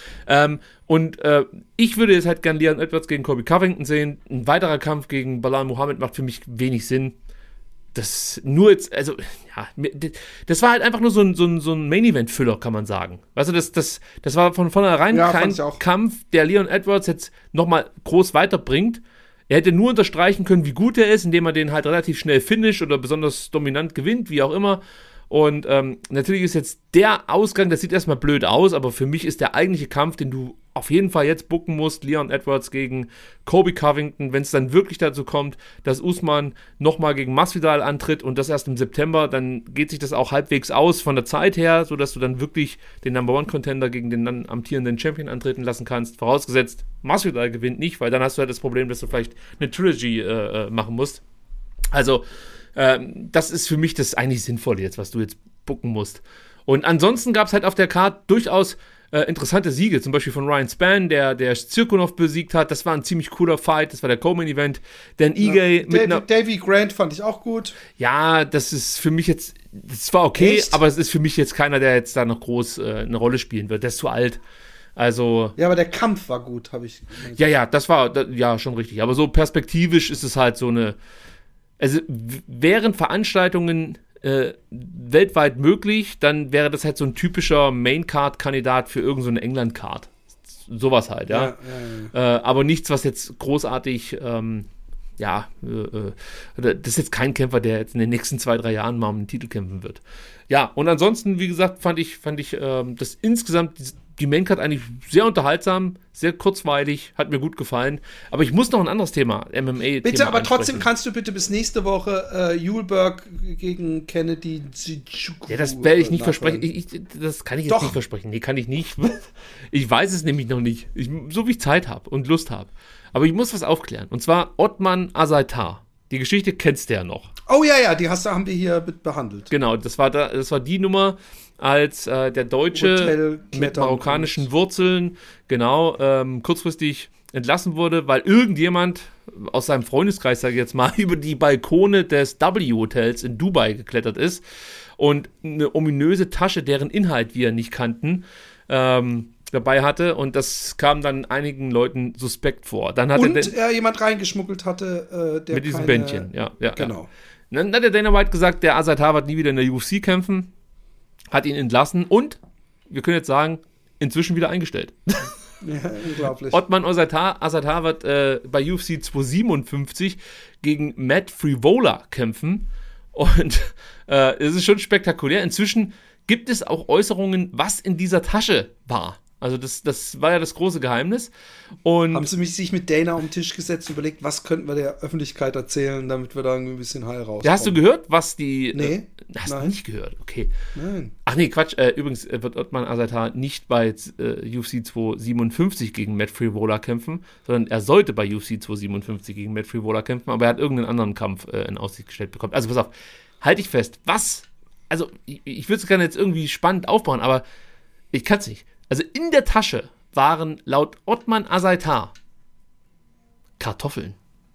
Ich würde jetzt halt gerne Leon Edwards gegen Colby Covington sehen. Ein weiterer Kampf gegen Belal Muhammad macht für mich wenig Sinn. Das nur jetzt, also, ja, das war halt einfach nur so ein Main-Event-Füller, kann man sagen. Weißt du, das war von vornherein kein Kampf, der Leon Edwards jetzt nochmal groß weiterbringt. Er hätte nur unterstreichen können, wie gut er ist, indem er den halt relativ schnell finisht oder besonders dominant gewinnt, wie auch immer. Und natürlich ist jetzt der Ausgang, das sieht erstmal blöd aus, aber für mich ist der eigentliche Kampf, den du auf jeden Fall jetzt booken musst, Leon Edwards gegen Colby Covington, wenn es dann wirklich dazu kommt, dass Usman nochmal gegen Masvidal antritt und das erst im September, dann geht sich das auch halbwegs aus von der Zeit her, sodass du dann wirklich den Number-One-Contender gegen den dann amtierenden Champion antreten lassen kannst, vorausgesetzt, Masvidal gewinnt nicht, weil dann hast du halt das Problem, dass du vielleicht eine Trilogy machen musst. Also, das ist für mich das eigentlich Sinnvolle jetzt, was du jetzt booken musst. Und ansonsten gab es halt auf der Card durchaus interessante Siege, zum Beispiel von Ryan Spann, der Cirkunov besiegt hat. Das war ein ziemlich cooler Fight, das war der Co-Main-Event. Dan Ige Davy Grant fand ich auch gut. Ja, das ist für mich jetzt, das war okay, Echt? aber es ist für mich jetzt keiner, der jetzt da noch groß eine Rolle spielen wird. Der ist zu alt. Also. Ja, aber der Kampf war gut, habe ich. Ja, das war ja schon richtig. Aber so perspektivisch ist es halt so eine. Also, wären Veranstaltungen weltweit möglich, dann wäre das halt so ein typischer Main-Card-Kandidat für irgendeine England-Card. Sowas halt, ja. Aber nichts, was jetzt großartig, das ist jetzt kein Kämpfer, der jetzt in den nächsten 2-3 Jahren mal um den Titel kämpfen wird. Ja, und ansonsten, wie gesagt, fand ich das insgesamt die Maincard eigentlich sehr unterhaltsam, sehr kurzweilig, hat mir gut gefallen. Aber ich muss noch ein anderes Thema, MMA-Thema Bitte, aber ansprechen. trotzdem kannst du bitte bis nächste Woche Julberg gegen Kennedy Nzechukwu. Ja, das werde ich nicht versprechen. Das kann ich jetzt nicht versprechen. Nee, kann ich nicht. Ich weiß es nämlich noch nicht. So wie ich Zeit habe und Lust habe. Aber ich muss was aufklären. Und zwar Othman Azaitar. Die Geschichte kennst du ja noch. Oh ja, die haben wir hier behandelt. Genau, das war die Nummer, als der Deutsche mit marokkanischen Wurzeln, kurzfristig entlassen wurde, weil irgendjemand aus seinem Freundeskreis, sage ich jetzt mal, über die Balkone des W-Hotels in Dubai geklettert ist und eine ominöse Tasche, deren Inhalt wir nicht kannten, dabei hatte, und das kam dann einigen Leuten suspekt vor. Dann hat jemand reingeschmuggelt hatte, der mit diesem Bändchen, ja. Genau. Dann hat der Dana White gesagt, der Azaitar wird nie wieder in der UFC kämpfen, hat ihn entlassen und, wir können jetzt sagen, inzwischen wieder eingestellt. Ja, unglaublich. Othman Azaitar wird bei UFC 257 gegen Matt Frivola kämpfen und es ist schon spektakulär. Inzwischen gibt es auch Äußerungen, was in dieser Tasche war. Also das war ja das große Geheimnis. Und haben sie sich mit Dana um den Tisch gesetzt und überlegt, was könnten wir der Öffentlichkeit erzählen, damit wir da irgendwie ein bisschen heil rauskommen? Ja, hast du gehört, was die... Nee. Hast du nicht gehört? Okay. Nein. Ach nee, Quatsch. Übrigens wird Othman Azaitar nicht bei UFC 257 gegen Matt Frivola kämpfen, sondern er sollte bei UFC 257 gegen Matt Frivola kämpfen, aber er hat irgendeinen anderen Kampf in Aussicht gestellt bekommen. Also pass auf, halt dich fest. Also ich würde es gerne jetzt irgendwie spannend aufbauen, aber ich kann es nicht. Also in der Tasche waren laut Othman Azaitar Kartoffeln.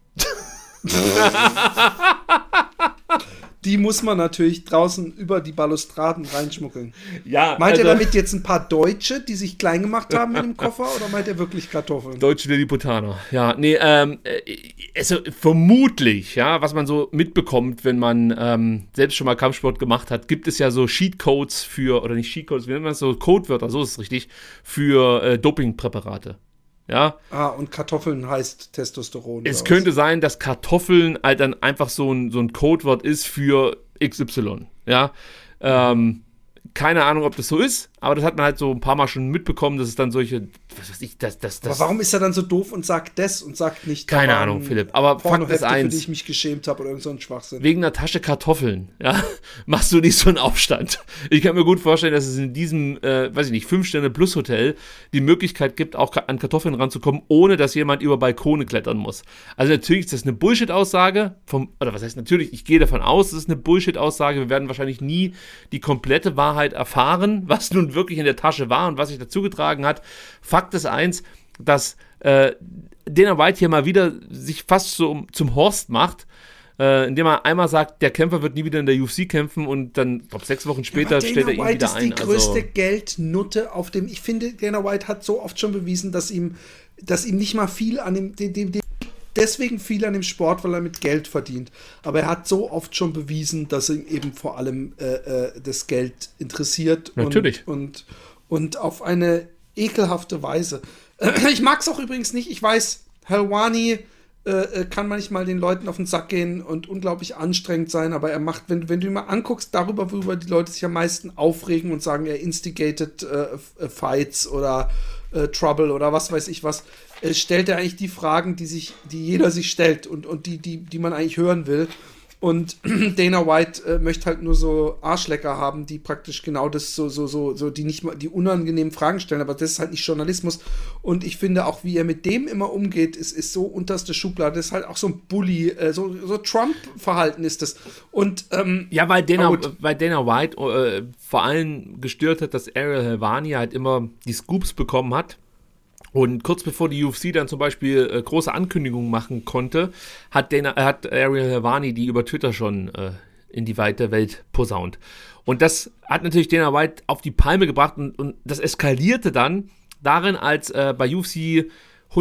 Die muss man natürlich draußen über die Balustraden reinschmuggeln. Ja, meint er damit jetzt ein paar Deutsche, die sich klein gemacht haben in dem Koffer, oder meint er wirklich Kartoffeln? Deutsche Lilliputaner. Ja, nee, also vermutlich, ja, was man so mitbekommt, wenn man selbst schon mal Kampfsport gemacht hat, gibt es ja so Cheatcodes oder nicht Cheatcodes, wie nennt man das, so Codewörter, so ist es richtig, für Dopingpräparate. Ja. Und Kartoffeln heißt Testosteron. Es könnte sein, dass Kartoffeln halt dann einfach so ein Codewort ist für XY. Ja. Keine Ahnung, ob das so ist, aber das hat man halt so ein paar Mal schon mitbekommen, dass es dann solche, was weiß ich, Aber warum ist er dann so doof und sagt das und sagt nicht... Keine Ahnung, Philipp, aber Fakt ist eins. für die ich mich geschämt habe oder irgend so ein Schwachsinn. Wegen einer Tasche Kartoffeln, ja, machst du nicht so einen Aufstand. Ich kann mir gut vorstellen, dass es in diesem, 5-Sterne-Plus-Hotel die Möglichkeit gibt, auch an Kartoffeln ranzukommen, ohne dass jemand über Balkone klettern muss. Also natürlich ist das eine Bullshit-Aussage, ich gehe davon aus, es ist eine Bullshit-Aussage, wir werden wahrscheinlich nie die komplette Wahrheit erfahren, was nun wirklich in der Tasche war und was sich dazu getragen hat. Fakt ist eins, dass Dana White hier mal wieder sich fast so zum Horst macht, indem er einmal sagt, der Kämpfer wird nie wieder in der UFC kämpfen und dann, 6 Wochen später stellt er ihn wieder ein. Dana White ist die größte Geldnutte auf dem, ich finde, Dana White hat so oft schon bewiesen, dass ihm nicht mal viel an dem deswegen viel an dem Sport, weil er mit Geld verdient. Aber er hat so oft schon bewiesen, dass ihm eben vor allem das Geld interessiert. Natürlich. Und auf eine ekelhafte Weise. Ich mag es auch übrigens nicht. Ich weiß, Helwani kann manchmal den Leuten auf den Sack gehen und unglaublich anstrengend sein, aber er macht, wenn du ihn mal anguckst, worüber die Leute sich am meisten aufregen und sagen, er instigated Fights oder Trouble oder was weiß ich was, stellt er eigentlich die Fragen, die jeder sich stellt und die man eigentlich hören will. Und Dana White möchte halt nur so Arschlecker haben, die praktisch genau das die nicht mal die unangenehmen Fragen stellen, aber das ist halt nicht Journalismus. Und ich finde auch, wie er mit dem immer umgeht, ist so unterste Schublade. Das ist halt auch so ein Bully, so Trump-Verhalten ist das. Und weil Dana White vor allem gestört hat, dass Ariel Helwani halt immer die Scoops bekommen hat. Und kurz bevor die UFC dann zum Beispiel große Ankündigungen machen konnte, hat Ariel Helwani die über Twitter schon in die weite Welt posaunt. Und das hat natürlich Dana White auf die Palme gebracht und das eskalierte dann darin, als bei UFC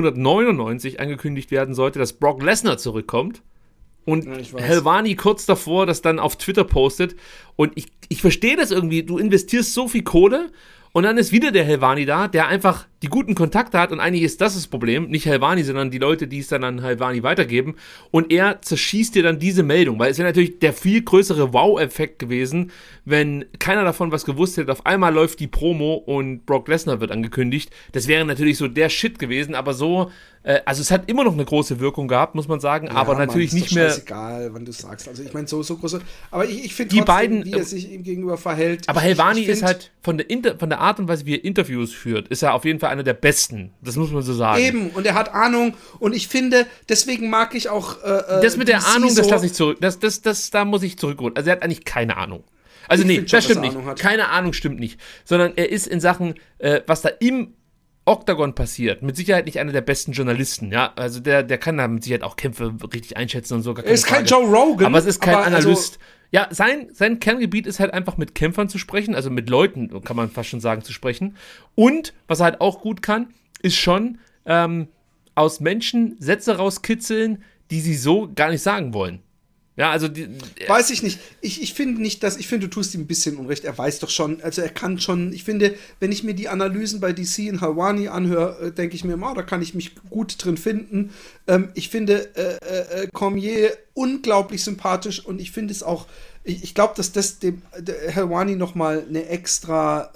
199 angekündigt werden sollte, dass Brock Lesnar zurückkommt. Und Helwani kurz davor das dann auf Twitter postet. Und ich verstehe das irgendwie, du investierst so viel Kohle und dann ist wieder der Helwani da, der einfach die guten Kontakte hat und eigentlich ist das Problem, nicht Helwani, sondern die Leute, die es dann an Helwani weitergeben und er zerschießt dir dann diese Meldung, weil es wäre natürlich der viel größere Wow-Effekt gewesen, wenn keiner davon was gewusst hätte, auf einmal läuft die Promo und Brock Lesnar wird angekündigt, das wäre natürlich so der Shit gewesen, aber so, also es hat immer noch eine große Wirkung gehabt, muss man sagen, aber natürlich nicht mehr. Ist egal, wann du sagst, also ich meine so große, aber ich finde trotzdem, beiden, wie er sich ihm gegenüber verhält. Aber Helwani ist halt von der Art und Weise, wie er Interviews führt, ist er auf jeden Fall einer der Besten. Das muss man so sagen. Eben, und er hat Ahnung und ich finde, deswegen mag ich auch das mit der Ahnung, das lasse ich zurück. Da muss ich zurückholen. Also er hat eigentlich keine Ahnung. Also nee, das stimmt nicht. Keine Ahnung stimmt nicht. Sondern er ist in Sachen, was da im Oktagon passiert, mit Sicherheit nicht einer der besten Journalisten, ja, also der kann da mit Sicherheit auch Kämpfe richtig einschätzen und so. Er ist kein Joe Rogan. Aber es ist kein Analyst. Ja, sein Kerngebiet ist halt einfach mit Kämpfern zu sprechen, also mit Leuten, kann man fast schon sagen, zu sprechen. Und, was er halt auch gut kann, ist schon aus Menschen Sätze rauskitzeln, die sie so gar nicht sagen wollen. Ja, also weiß ich nicht. Ich finde nicht, ich finde, du tust ihm ein bisschen Unrecht. Er weiß doch schon, also er kann schon, ich finde, wenn ich mir die Analysen bei DC in Helwani anhöre, denke ich mir, da kann ich mich gut drin finden. Ich finde Cormier unglaublich sympathisch und ich finde es auch, ich glaube, dass das dem Helwani nochmal eine extra,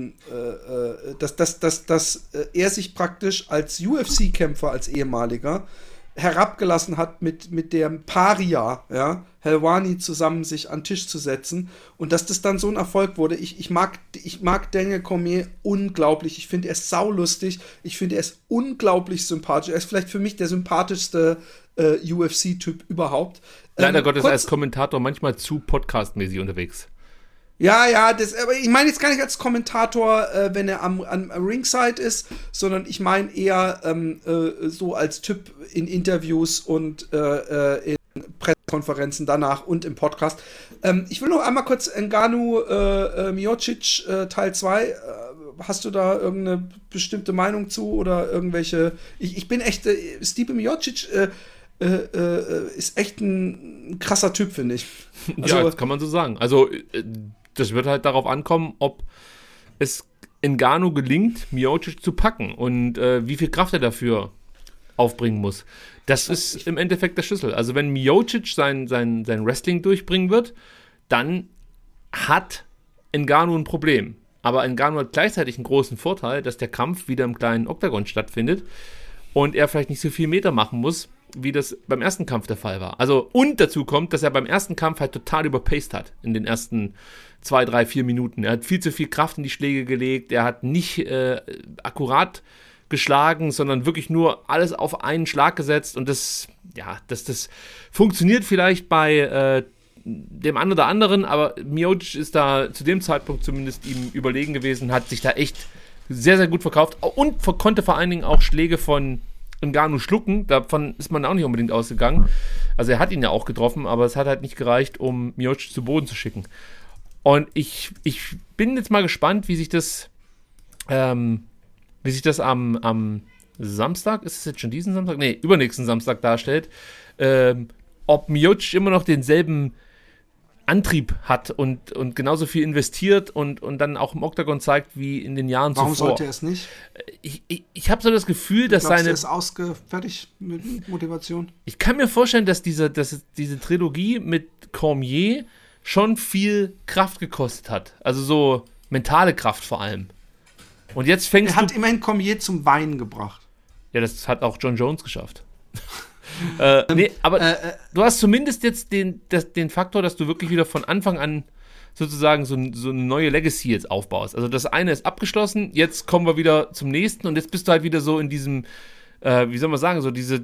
dass er sich praktisch als UFC-Kämpfer, als ehemaliger, herabgelassen hat, mit dem Paria, ja, Helwani zusammen sich an den Tisch zu setzen und dass das dann so ein Erfolg wurde. Ich mag Daniel Cormier unglaublich. Ich finde, er ist saulustig. Ich finde, er ist unglaublich sympathisch. Er ist vielleicht für mich der sympathischste UFC-Typ überhaupt. Leider Gottes als Kommentator manchmal zu podcastmäßig unterwegs. Ja, aber ich meine jetzt gar nicht als Kommentator, wenn er am Ringside ist, sondern ich meine eher so als Typ in Interviews und in Pressekonferenzen danach und im Podcast. Ich will noch einmal kurz Ngannou Miocic Teil 2. Hast du da irgendeine bestimmte Meinung zu oder irgendwelche? Ich bin echt, Stipe Miocic ist echt ein krasser Typ, finde ich. Also, ja, das kann man so sagen. Also das wird halt darauf ankommen, ob es Ngannou gelingt, Miocic zu packen und wie viel Kraft er dafür aufbringen muss. Das ist im Endeffekt der Schlüssel. Also wenn Miocic sein Wrestling durchbringen wird, dann hat Ngannou ein Problem. Aber Ngannou hat gleichzeitig einen großen Vorteil, dass der Kampf wieder im kleinen Oktagon stattfindet und er vielleicht nicht so viel Meter machen muss, wie das beim ersten Kampf der Fall war. Also, und dazu kommt, dass er beim ersten Kampf halt total überpaced hat in den ersten 2, 3, 4 Minuten. Er hat viel zu viel Kraft in die Schläge gelegt, er hat nicht akkurat geschlagen, sondern wirklich nur alles auf einen Schlag gesetzt und das funktioniert vielleicht bei dem einen oder anderen, aber Miocic ist da zu dem Zeitpunkt zumindest ihm überlegen gewesen, hat sich da echt sehr, sehr gut verkauft und konnte vor allen Dingen auch Schläge von Ngannou schlucken, davon ist man auch nicht unbedingt ausgegangen. Also er hat ihn ja auch getroffen, aber es hat halt nicht gereicht, um Miocic zu Boden zu schicken. Und ich bin jetzt mal gespannt, wie sich das am Samstag, ist es jetzt schon diesen Samstag? Nee, übernächsten Samstag darstellt, ob Miocic immer noch denselben Antrieb hat und genauso viel investiert und dann auch im Oktagon zeigt wie in den Jahren zuvor. Warum sollte er es nicht? Ich habe so das Gefühl, dass er ist fertig mit Motivation? Ich kann mir vorstellen, dass diese Trilogie mit Cormier schon viel Kraft gekostet hat. Also so mentale Kraft vor allem. Und jetzt fängst du... Er hat immerhin Cormier zum Weinen gebracht. Ja, das hat auch John Jones geschafft. Nee, aber du hast zumindest jetzt den Faktor, dass du wirklich wieder von Anfang an sozusagen so eine neue Legacy jetzt aufbaust. Also das eine ist abgeschlossen, jetzt kommen wir wieder zum nächsten und jetzt bist du halt wieder so in diesem, wie soll man sagen, so diese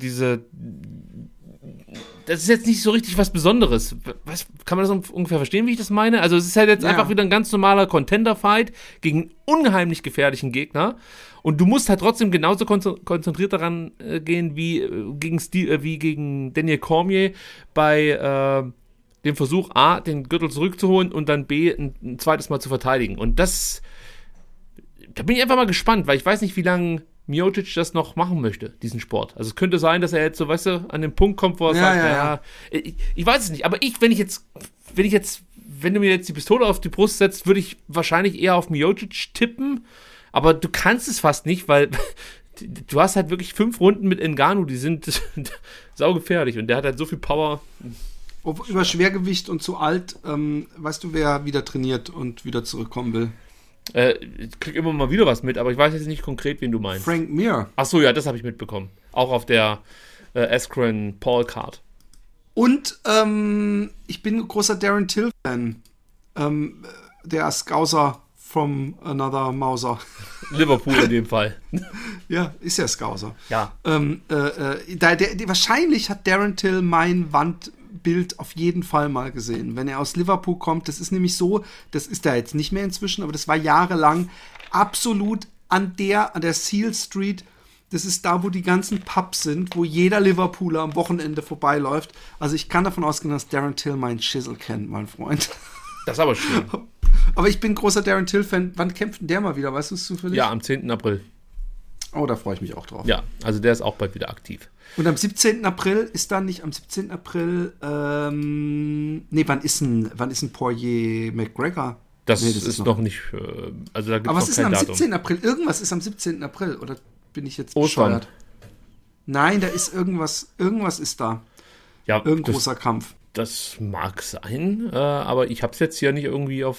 das ist jetzt nicht so richtig was Besonderes. Kann man das ungefähr verstehen, wie ich das meine? Also es ist halt jetzt einfach wieder ein ganz normaler Contender-Fight gegen einen unheimlich gefährlichen Gegner. Und du musst halt trotzdem genauso konzentriert daran gehen wie gegen Daniel Cormier bei dem Versuch, A, den Gürtel zurückzuholen und dann B, ein zweites Mal zu verteidigen. Und da bin ich einfach mal gespannt, weil ich weiß nicht, wie lange Miocic das noch machen möchte, diesen Sport. Also es könnte sein, dass er jetzt so, weißt du, an den Punkt kommt, wo er sagt, ich weiß es nicht, aber wenn du mir jetzt die Pistole auf die Brust setzt, würde ich wahrscheinlich eher auf Miocic tippen, aber du kannst es fast nicht, weil du hast halt wirklich 5 Runden mit Ngannou, die sind saugefährlich und der hat halt so viel Power. Über Schwergewicht und zu alt, weißt du, wer wieder trainiert und wieder zurückkommen will? Ich krieg immer mal wieder was mit, aber ich weiß jetzt nicht konkret, wen du meinst. Frank Mir. Achso, ja, das habe ich mitbekommen. Auch auf der Askren-Paul-Card. Und ich bin ein großer Darren Till-Fan. Der Scouser from another Mauser. Liverpool in dem Fall. Ja, ist ja Scouser. Ja. Wahrscheinlich hat Darren Till mein Wandbild auf jeden Fall mal gesehen. Wenn er aus Liverpool kommt, das ist nämlich so, das ist da jetzt nicht mehr inzwischen, aber das war jahrelang absolut an der Seal Street. Das ist da, wo die ganzen Pubs sind, wo jeder Liverpooler am Wochenende vorbeiläuft. Also ich kann davon ausgehen, dass Darren Till meinen Schissel kennt, mein Freund. Das ist aber schön. Aber ich bin großer Darren Till-Fan. Wann kämpft denn der mal wieder? Weißt du es zufällig? Ja, am 10. April. Oh, da freue ich mich auch drauf. Ja, also der ist auch bald wieder aktiv. Und am 17. April ist dann nicht am 17. April, wann ist ein Poirier McGregor? Das ist noch nicht, also da gibt es noch kein Datum. Aber was ist denn am 17. April? Irgendwas ist am 17. April, oder bin ich jetzt bescheuert? Nein, da ist irgendwas ist da. Ja, irgendein großer Kampf. Das mag sein, aber ich habe es jetzt hier nicht irgendwie auf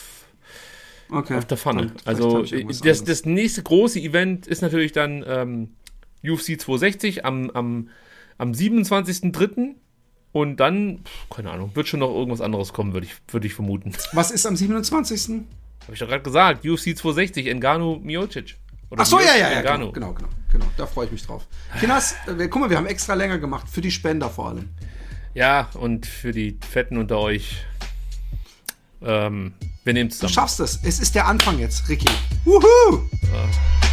der Pfanne. Also das nächste große Event ist natürlich dann UFC 260 am 27.03. Und dann, keine Ahnung, wird schon noch irgendwas anderes kommen, würde ich vermuten. Was ist am 27.? Habe ich doch gerade gesagt, UFC 260, Ngannou Miocic. Achso, ja, genau. Da freue ich mich drauf. Kinas, guck mal, wir haben extra länger gemacht, für die Spender vor allem. Ja, und für die Fetten unter euch, wir nehmen zusammen. Du schaffst es. Es ist der Anfang jetzt, Ricky. Wuhu! Ja.